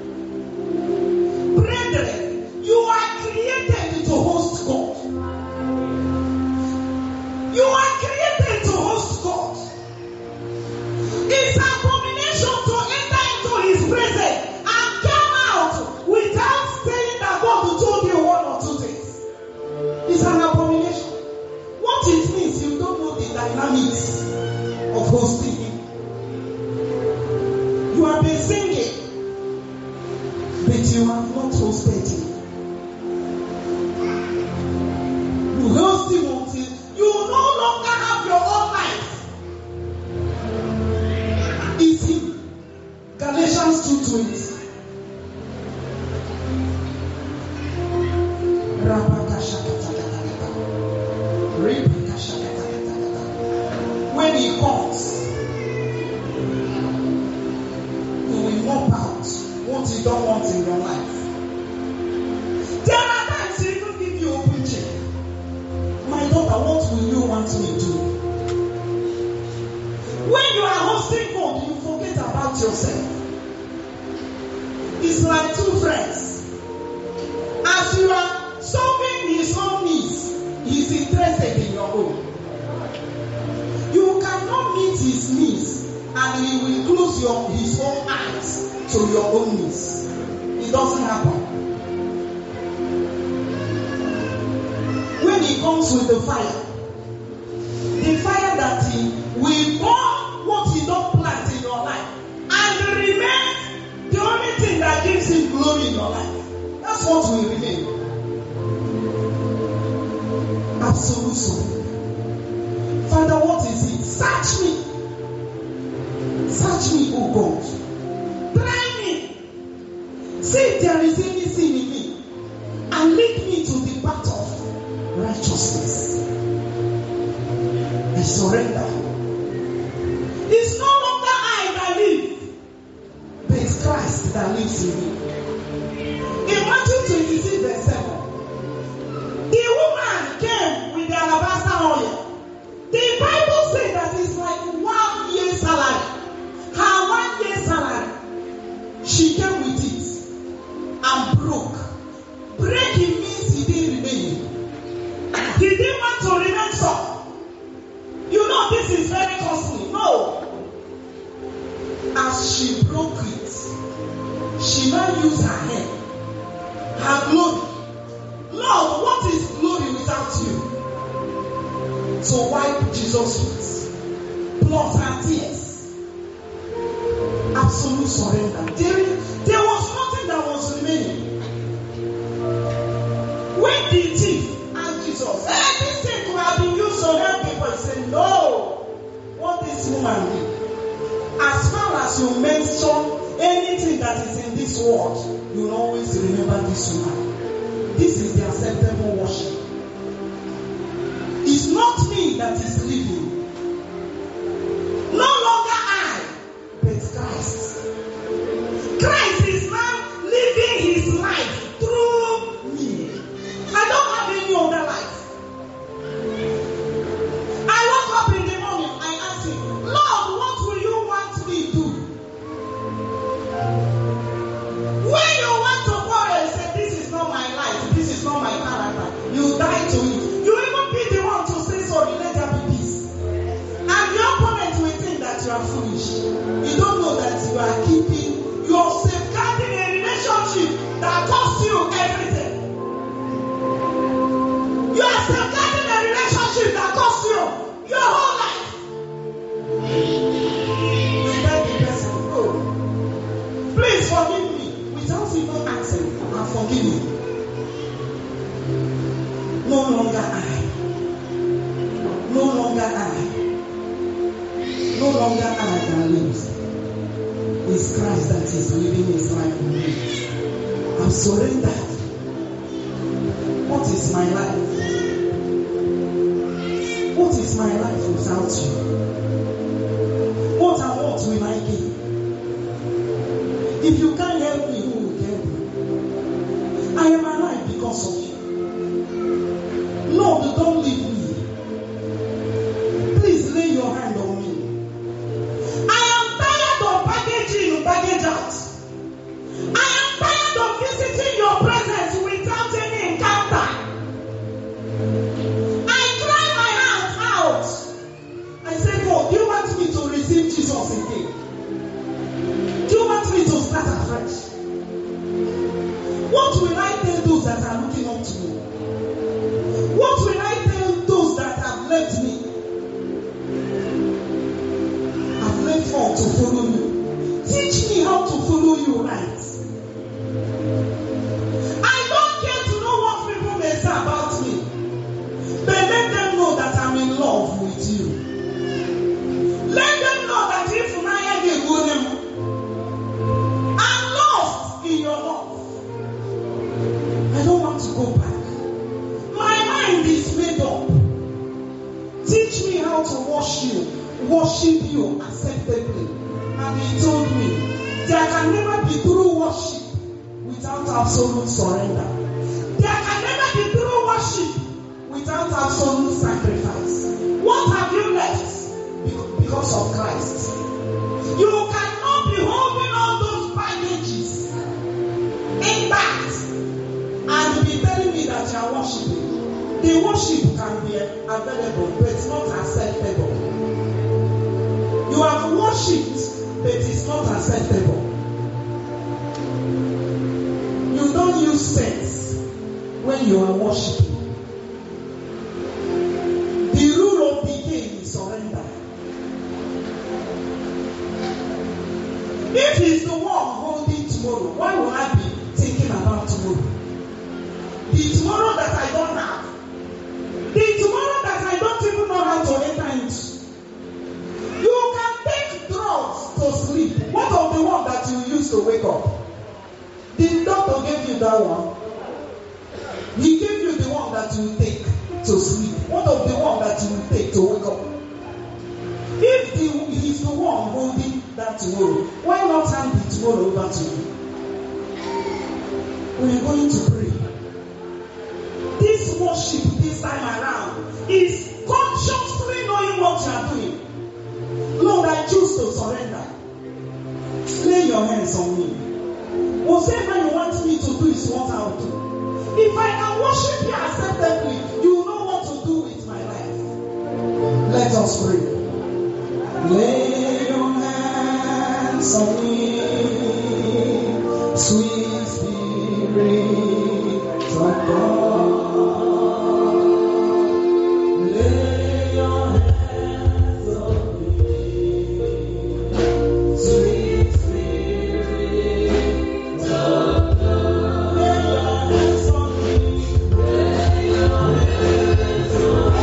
Brethren, you are created to host God. You are created to host God. It's an abomination to enter into His presence and come out without saying that God told you one or two things. It's an abomination. What it means, you don't know the dynamics of hosting Him. You have been singing, but you have not hosted Him. You host Him until you no longer have your own life. It's Him. Galatians 2:20. When He comes, He will mop out what you don't want in your life. There are times He will give you open check. My daughter, what will you want me to do? When you are hosting God, you forget about yourself. It's like two friends. As you are solving His own needs, He's interested in your own. You cannot meet His needs and He will close His own eyes to your own needs. It doesn't happen. When He comes with the fire that He will burn what He don't plant in your life and remain the only thing that gives Him glory in your life. That's what will remain. Absolute surrender. Father, what is it? Search me. Search me, O God. Try me. See if there is any sin in me. And lead me to the path of righteousness. I surrender. It's no longer I that live, but it's Christ that lives in me. In Matthew 26 verse 7, the woman came with the alabaster oil. The Bible says that it's like 1 year's salary. Her 1 year's salary. She came with it and broke. Breaking means he didn't remain. He didn't want to remain so. You know this is very costly. No. As she broke it, she now used her hand. Her glory. Lord, what is glory without you? To wipe Jesus' feet, plus her tears. Absolute surrender. There was nothing that was remaining. When the thief asked Jesus, this thing could have been used to help people, he said, no. What this woman did, as far as you mention anything that is in this world, you will always remember this woman. This is the acceptable worship. It's not me that is living. No longer I, but Christ. Christ is now living His life through me. I don't have any other life. I woke up in the morning, I asked Him, Lord, what will you want me to do? Christ that is living his life in me. I'm surrendered. What is my life? What is my life without you? What and what will I give? If you can't help me, who will help me? I am alive because of you. Lord, don't leave me. Please lay your hand on me. I am tired of baggage in, baggage out. I am tired of visiting your presence without any encounter. I cry my heart out. I say, God, do you want me to receive Jesus again? Do you want me to start afresh? What will I tell those that are looking up to me? What will I tell those that have left me? I've left all to follow you. Teach me how to follow you right. I don't care to know what people may say about me. But let them know that I'm in love with you. Let them know that if I am I'm lost in your love. I don't want to go back. My mind is made up. Teach me how to worship you acceptably. And he told me, there can never be true worship without absolute surrender. There can never be true worship without absolute sacrifice. What have you left because of Christ? You cannot be holding all those baggages intact and be telling me that you are worshiping. The worship can be available, but it's not acceptable. You have worshipped, but it's not acceptable. You don't use sense when you are worshiping. The rule of the game is surrender. If he's the one holding tomorrow, why will I be thinking about tomorrow? The tomorrow that I don't have. The tomorrow that I don't even know how to enter into. You can take drugs to sleep. What of the one that you use to wake up? The doctor gave you that one. He gave you the one that you take to sleep. What of the one that you take to wake up? If he's the one holding that tomorrow, why not hand the tomorrow over to you? We are going to pray. This worship this time around is consciously knowing what you are doing. Lord, I choose to surrender. Lay your hands on me. Whatever you want me to do is what I'll do. If I can worship you acceptably, you know what to do with my life. Let us pray. Lay your hands on me, sweet Spirit of God. Lay your hands on me, sweet Spirit of God. Lay your hands on me, lay your hands on me,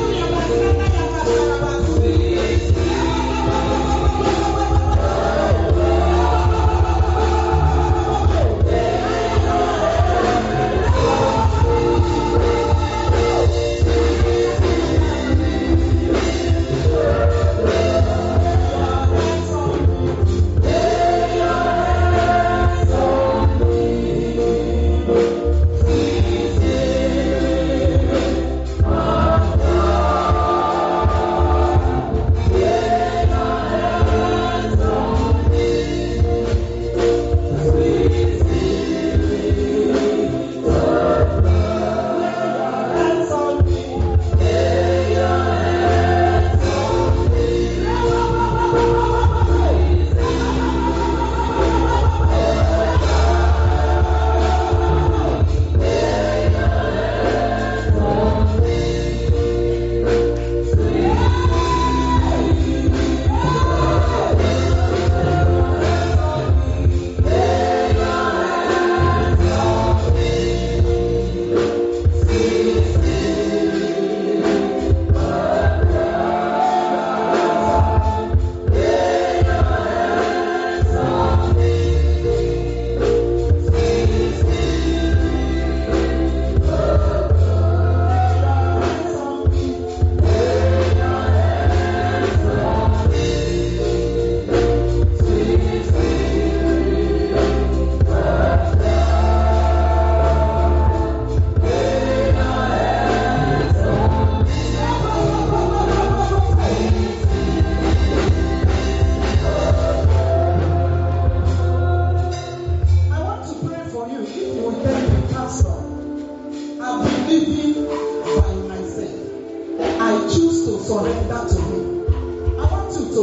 sweet Spirit of God.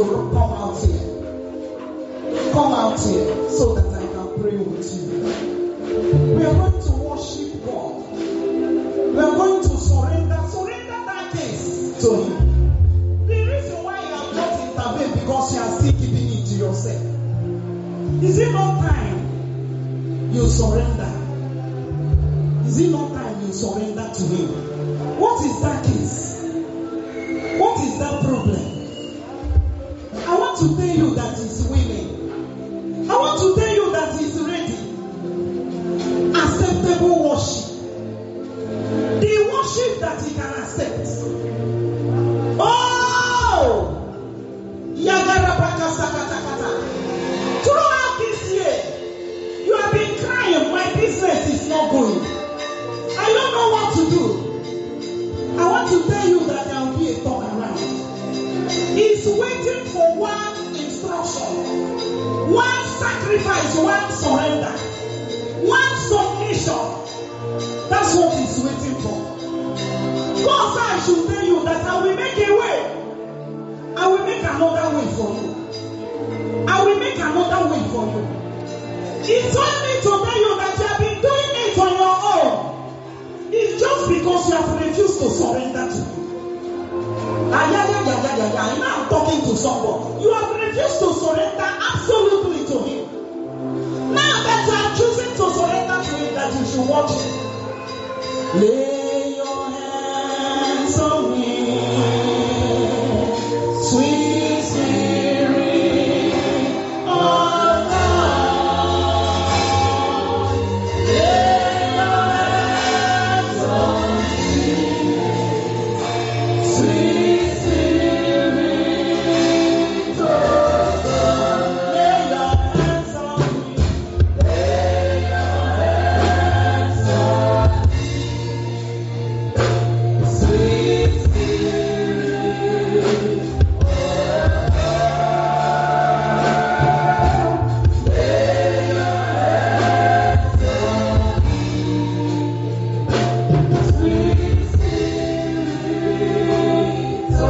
to come out here. Come out here so that I can pray with you. We are going to worship God. We are going to surrender that case to Him. The reason why you have not intervened because you are still keeping it to yourself. Is it not time you surrender? Is it not time you surrender to Him? What is that case? What is that problem? I want to tell you that He's willing. I want to tell you that He's ready. Acceptable worship. The worship that He can accept. Oh! Throughout this year, you have been crying, my business is not going. I don't know what to do. I want to tell you that there will be a turnaround. He's waiting for one instruction, one sacrifice, one surrender, one submission. That's what He's waiting for. God said I should tell you that I will make a way. I will make another way for you. I will make another way for you. He told me to tell you that you have been doing it on your own. It's just because you have refused to surrender to Him. Now I'm talking to someone. You have refused to surrender absolutely to Him. Now that you are choosing to surrender to Him, that you should watch Him. Lay your hands on me, sweet Spirit of God. Lay your hands on me, sweet Spirit of God. Lay your hands on me. Lay your hands on me. Sweet Spirit of God, lay your hands on me. Sweet Spirit of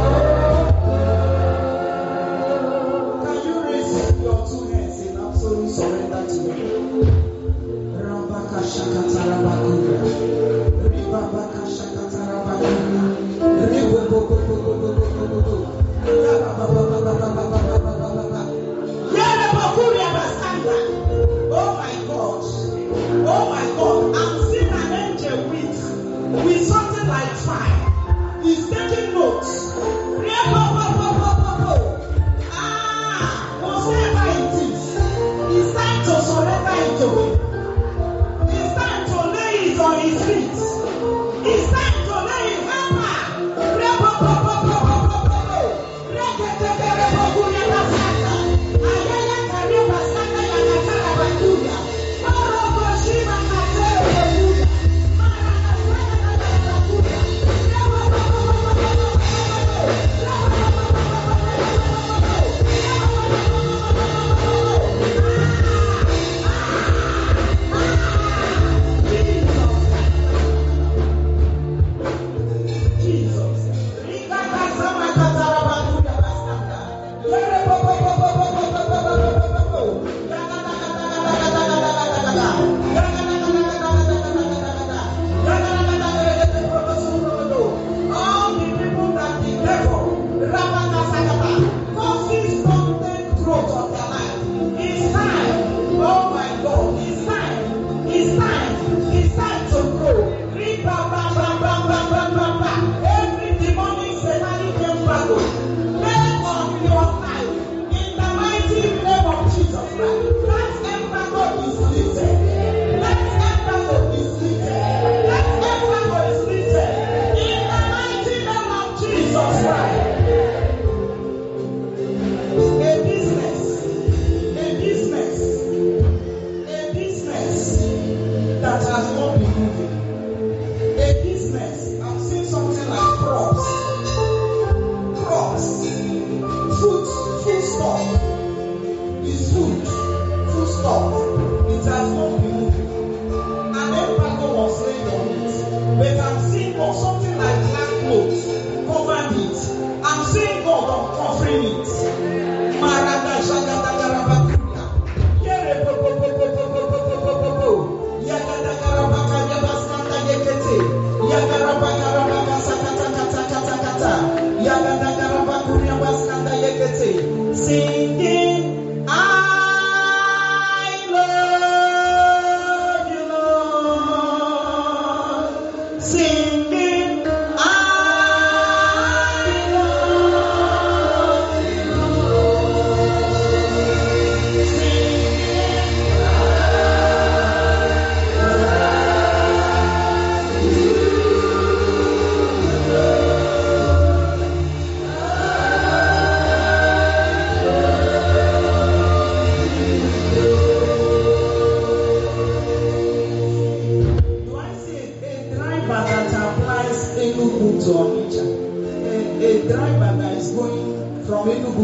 God. Can you raise your two hands in absolute surrender to me? Rabaka Shakatarabakuya. Ribabaka Shakatarabakuya. Ribobobobobobobobobobo. Rababababababababababa. Yarabakuya Basanda. Oh my God. Oh my God. I'm seeing an angel with something like fire. He's taking notes. Ribobobobobobobo. Whatever it is, it's time to surrender it to Him. It's time to lay it on His feet. It's time to lay it hammer.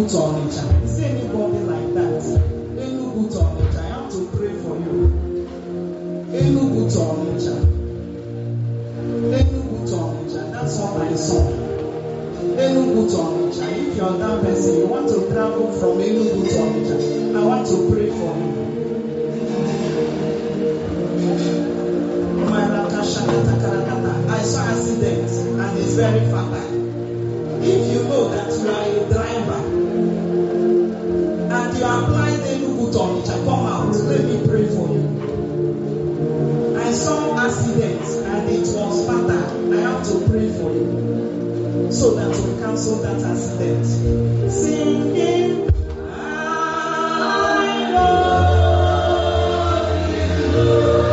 Enugu to Onitsha. Is there anybody like that? Enugu to Onitsha. I have to pray for you. Enugu to Onitsha. Enugu to Onitsha. That's not my song. Enugu to Onitsha. If you're that person, you want to travel from Enugu to Onitsha, I want to pray for you. I saw accidents and it's very fatal. If you know that you are a driver and you are applying Enugu to Onitsha, come out. Let me pray for you. I saw accidents and it was fatal. I have to pray for you so that we cancel that accident. Singing, I love you.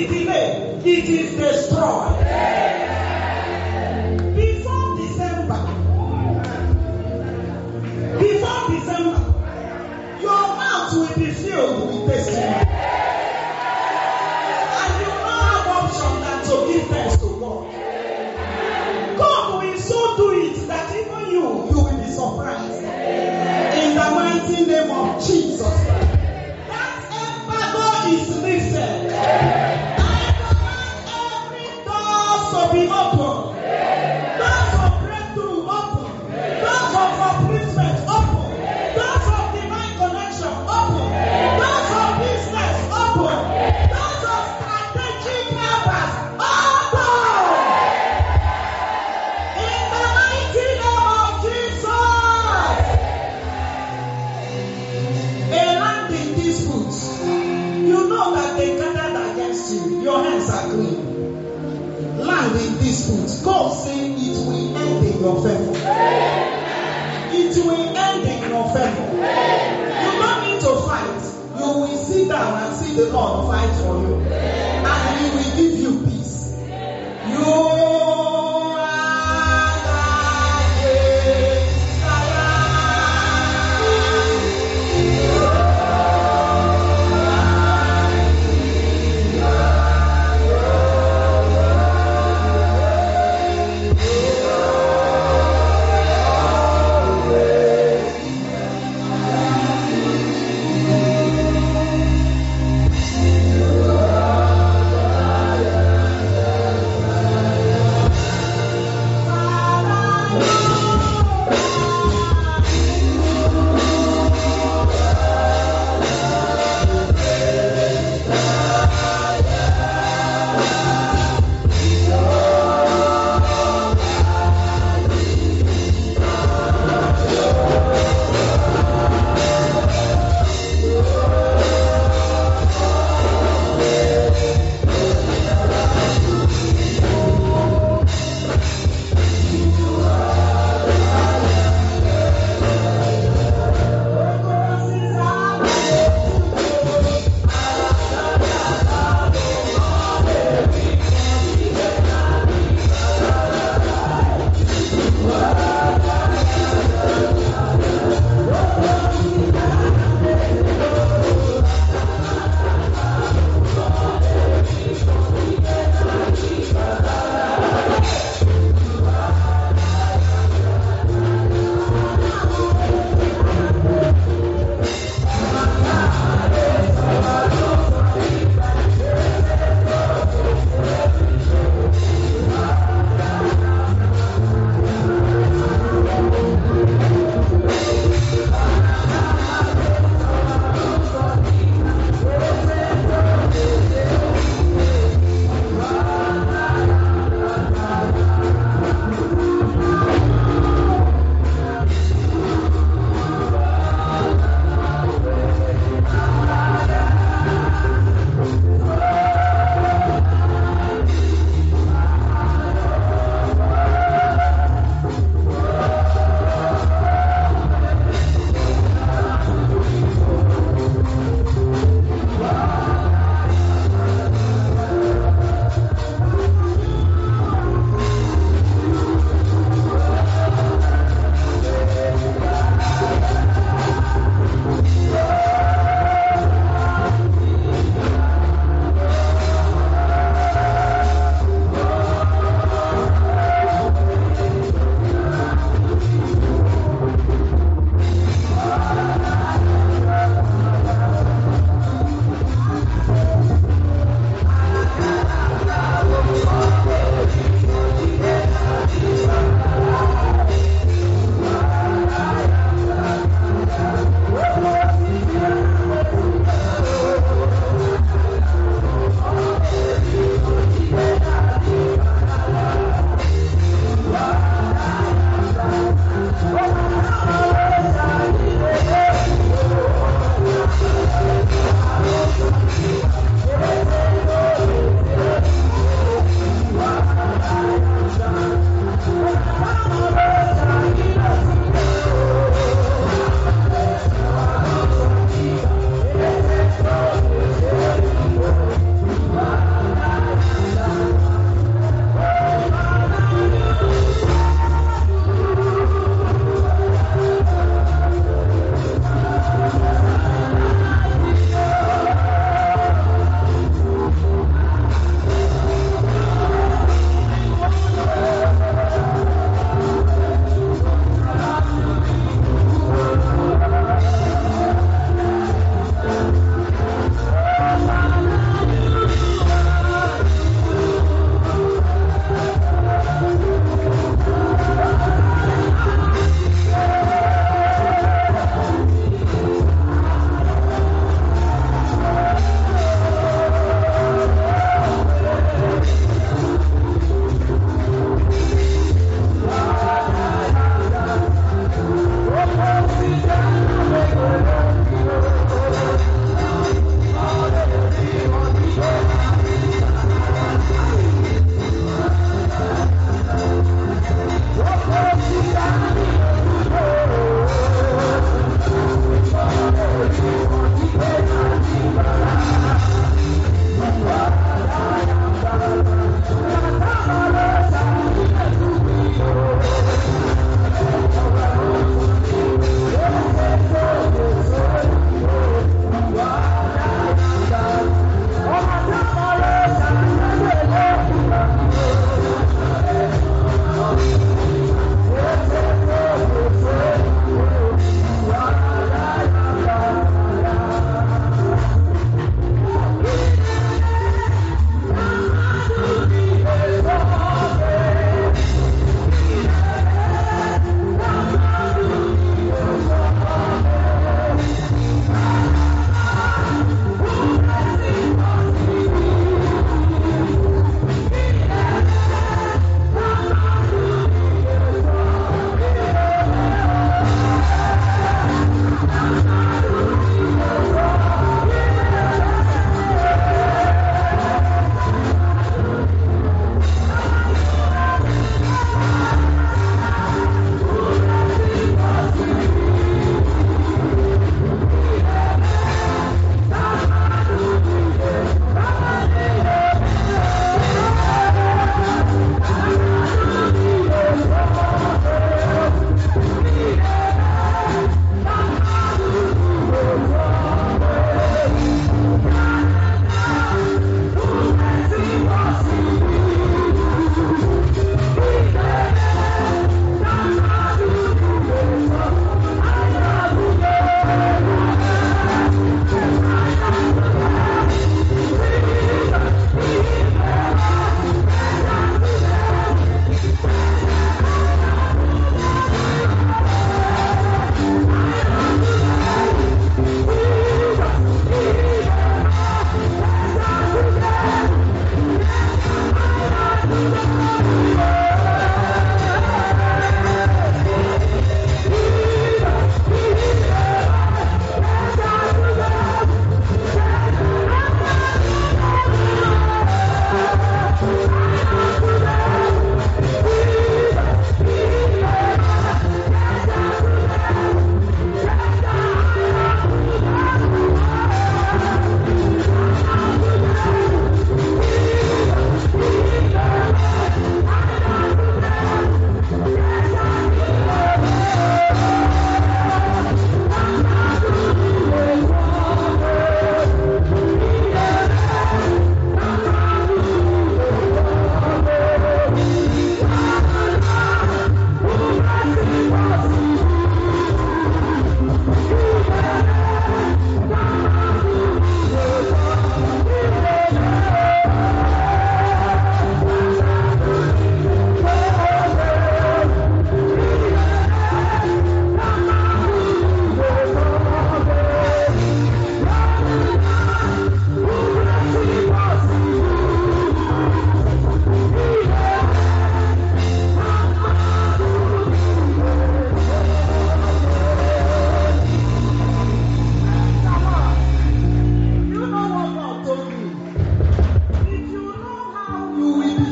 be delayed, it is destroyed. Before December, your mouth will be filled with testimony. And you don't have option than to give thanks to God. God will so do it that even you will be surprised. In the mighty name of Jesus. That embargo is lifted. I command every door to be open. Doors of breakthrough open. Doors of upliftment open. Doors of divine connection open. Doors of business open. Doors of strategic helpers open. In the mighty name of Jesus. A landing dispute. You know that they gathered against you. Your hands are clean. Landing dispute. God say it will end in your favor. It will end in your favor. You don't need to fight. You will sit down and see the Lord fight for you. And He will give you peace. You are the great I am.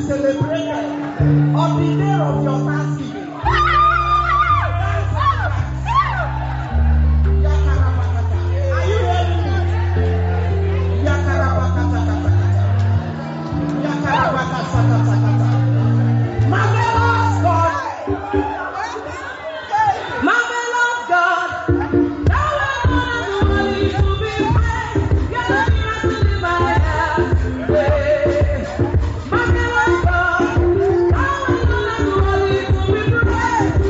celebrated on the day of your Thanksgiving. Are you hearing me? Marvelous God. Marvelous God. Thou art worthy to be praised. You're the miracle in my life. Marvelous God. Thou art worthy to be praised.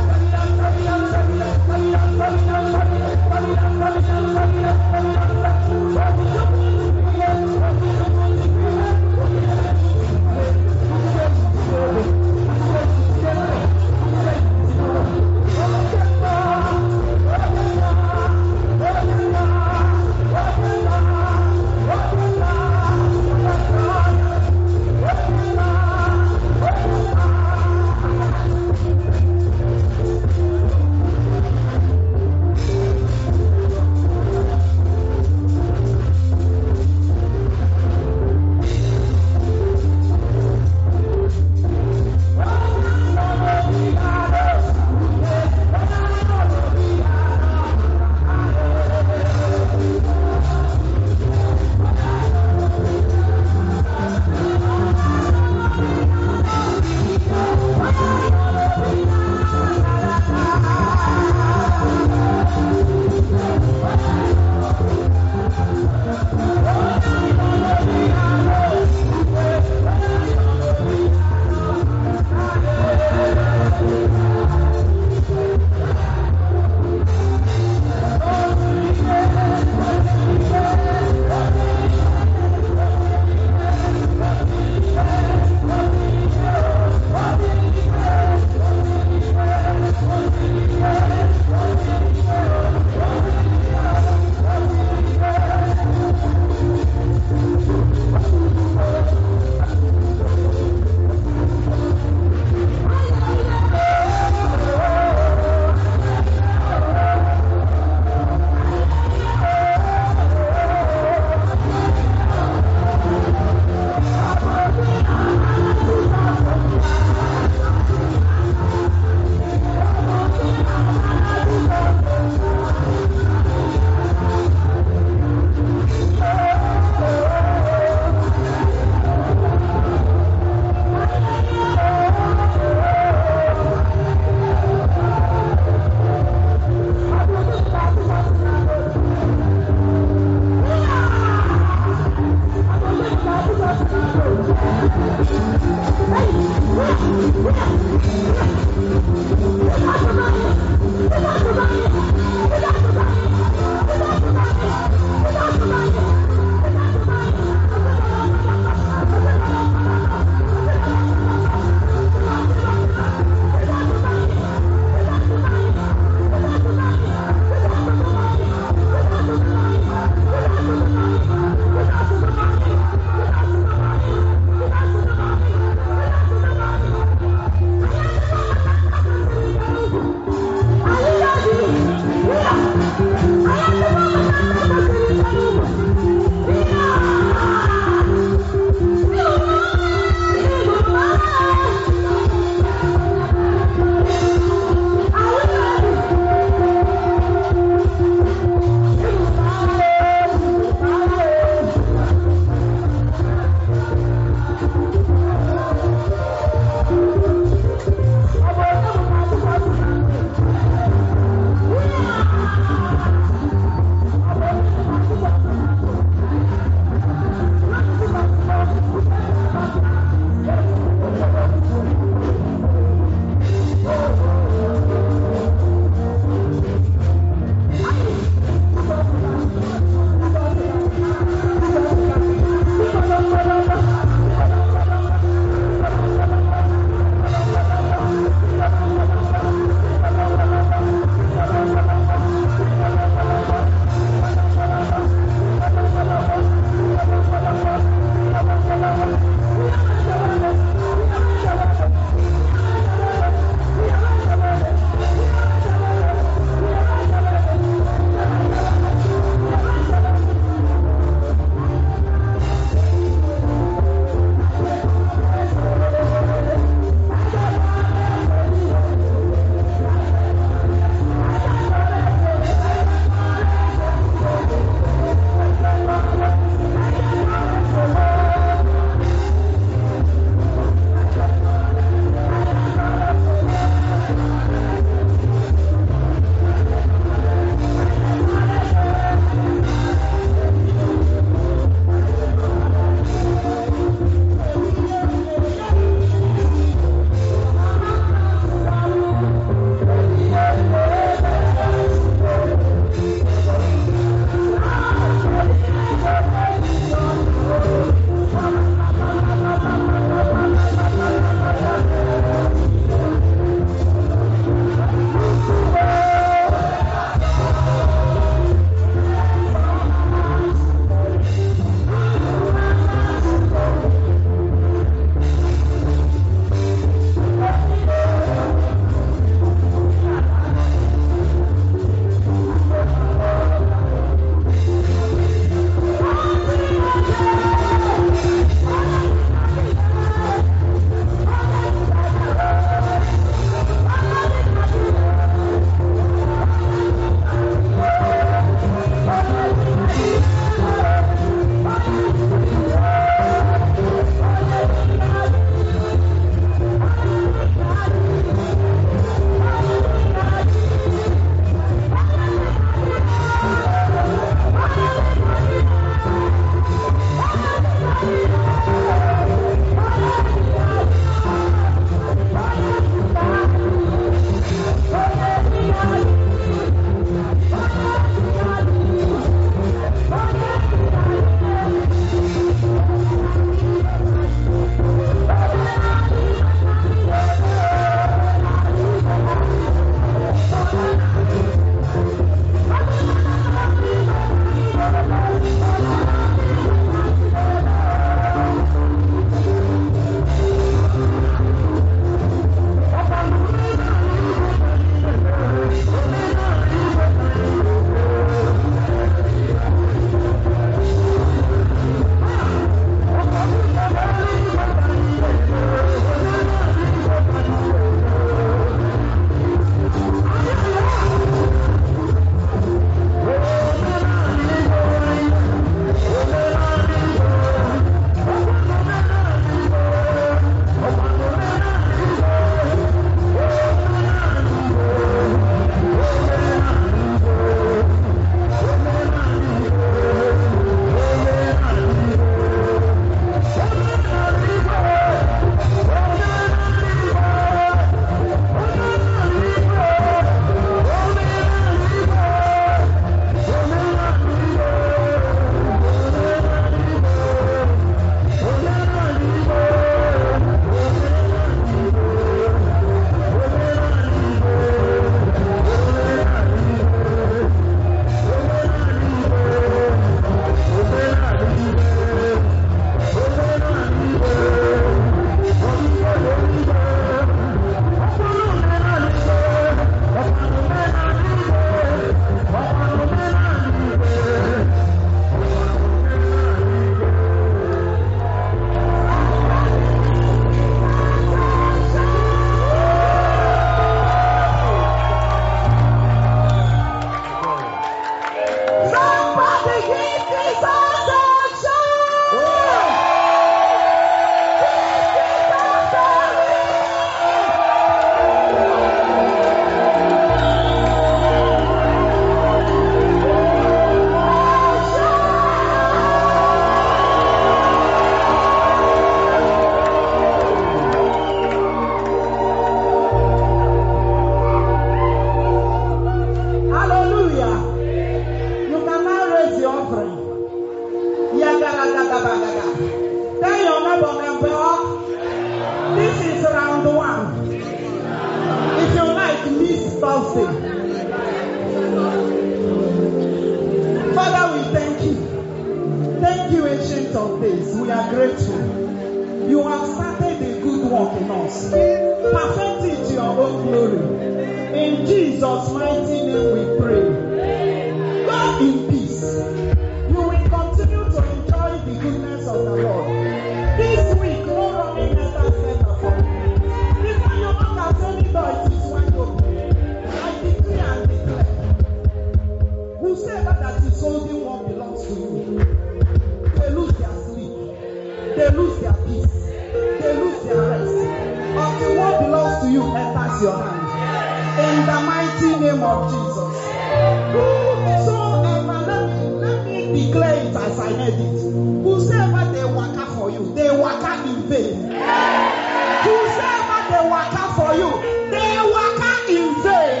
we are grateful. You have started a good work in us. Perfect it to your own glory. In Jesus' mighty name we pray. Go in peace. You will continue to enjoy the goodness of the Lord. This week, no running letter center for you. Before you knock at any door, it is wide open. I decree and declare. Whosoever that is holding what belongs to you, they lose their sleep. They lose their peace. They lose their rest. Until what belongs to you enters your hand. In the mighty name of Jesus. Whosoever, let me declare it as I heard it. Whosoever they waka for you, they waka in vain. Whosoever they waka for you, they waka in vain.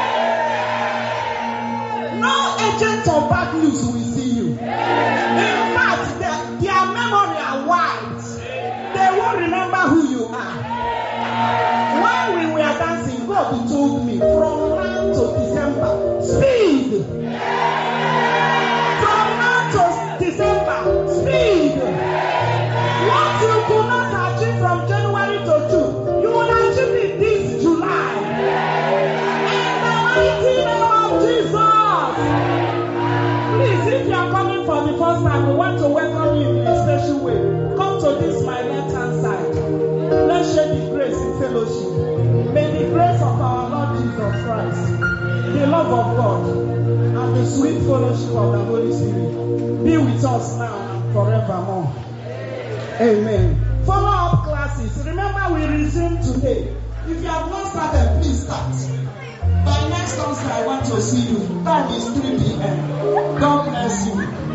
No agent of bad news will see you. In fact, their memory are wide. They won't remember who you are. When we were dancing, God told me from now to December, speed. From now to December, speed. What you could not achieve from January to June, you will achieve it this July. In the mighty name of Jesus. Please, if you are coming for the first time, we want to welcome you in a special way. Come to this my left hand side. Let's share the grace in fellowship. May the grace of our Lord Jesus Christ, the love of God, and the sweet fellowship of the Holy Spirit be with us now and forevermore. Amen. Follow-up classes. Remember, we resume today. If you have not started, please start. By next Thursday, I want to see you. Time is 3 p.m. God bless you.